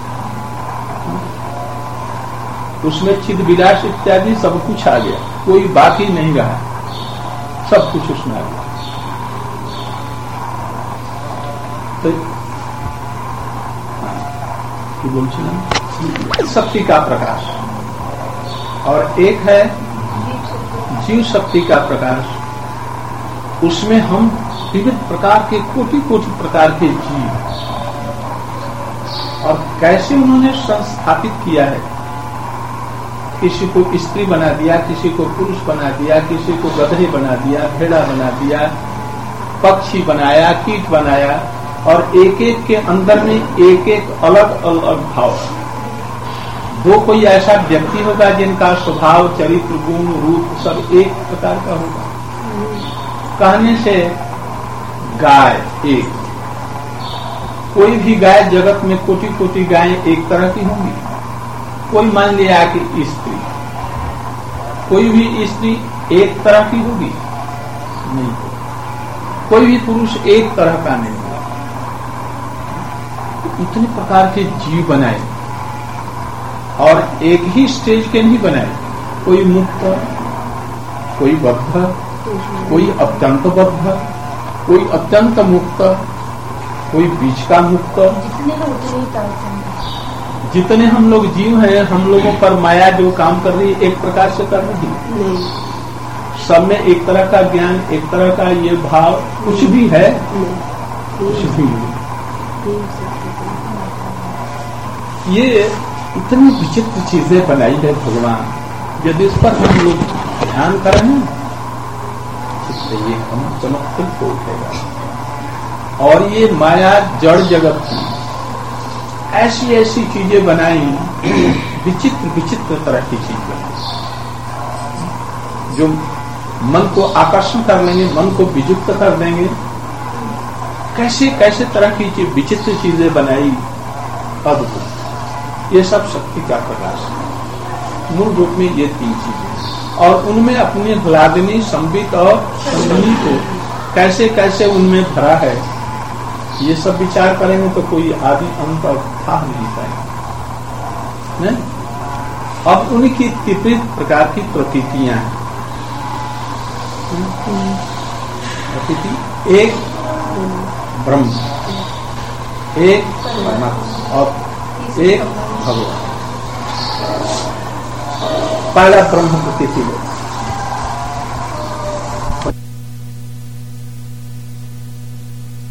S3: उसमें चिद विलास इत्यादि सब कुछ आ गया, कोई बाकी नहीं रहा, सब कुछ उसमें आ गया। तो बोल शक्ति का प्रकाश, और एक है जीव शक्ति का प्रकाश। उसमें हम विविध प्रकार के कोटि कोटि प्रकार के जीव, और कैसे उन्होंने संस्थापित किया है। किसी को स्त्री बना दिया, किसी को पुरुष बना दिया, किसी को गधे बना दिया, भेड़ा बना दिया, पक्षी बनाया, कीट बनाया, और एक एक के अंदर में एक एक अलग अलग भाव। दो कोई ऐसा व्यक्ति होगा जिनका स्वभाव, चरित्र, गुण, रूप सब एक प्रकार का होगा। कहने से गाय एक, कोई भी गाय जगत में कोटि कोटि गायें एक तरह की होंगी। कोई मान लिया कि स्त्री, कोई भी स्त्री एक तरह की होगी नहीं, कोई भी पुरुष एक तरह का नहीं होगा। इतने प्रकार के जीव बनाए, और एक ही स्टेज के नहीं बनाए। कोई मुक्त, कोई बद्ध, कोई अत्यंत बद्ध, कोई अत्यंत मुक्त, कोई बीच का मुक्त। जितने हम लोग जीव हैं, हम लोगों पर माया जो काम कर रही है एक प्रकार से कर रही है। सब में एक तरह का ज्ञान, एक तरह का ये भाव कुछ भी है, कुछ भी नहीं। ये इतनी विचित्र चीजें बनाई है भगवान। यदि इस पर हम लोग ध्यान करें तो ये हम चमत्कृत हो उठेगा। और ये माया जड़ जगत की ऐसी ऐसी चीजें बनाई, विचित्र विचित्र तरह की चीज बनाई, जो मन को आकर्षण कर लेंगे, मन को विजुक्त कर देंगे। कैसे कैसे तरह की विचित्र चीजें बनाई, अद्भुत। ये सब शक्ति का प्रकाश है। मूल रूप में ये तीन चीजें, और उनमें अपने ह्लादिनी, संबित और संगनी को कैसे कैसे उनमें भरा है, ये सब विचार करेंगे तो कोई आदि अंत था नहीं पाएंगे। अब उनकी विपरीत प्रकार की प्रतीतियां हैं। प्रतीति एक ब्रह्म, एक परमात्मा और एक भगवान। पहला ब्रह्म प्रतीति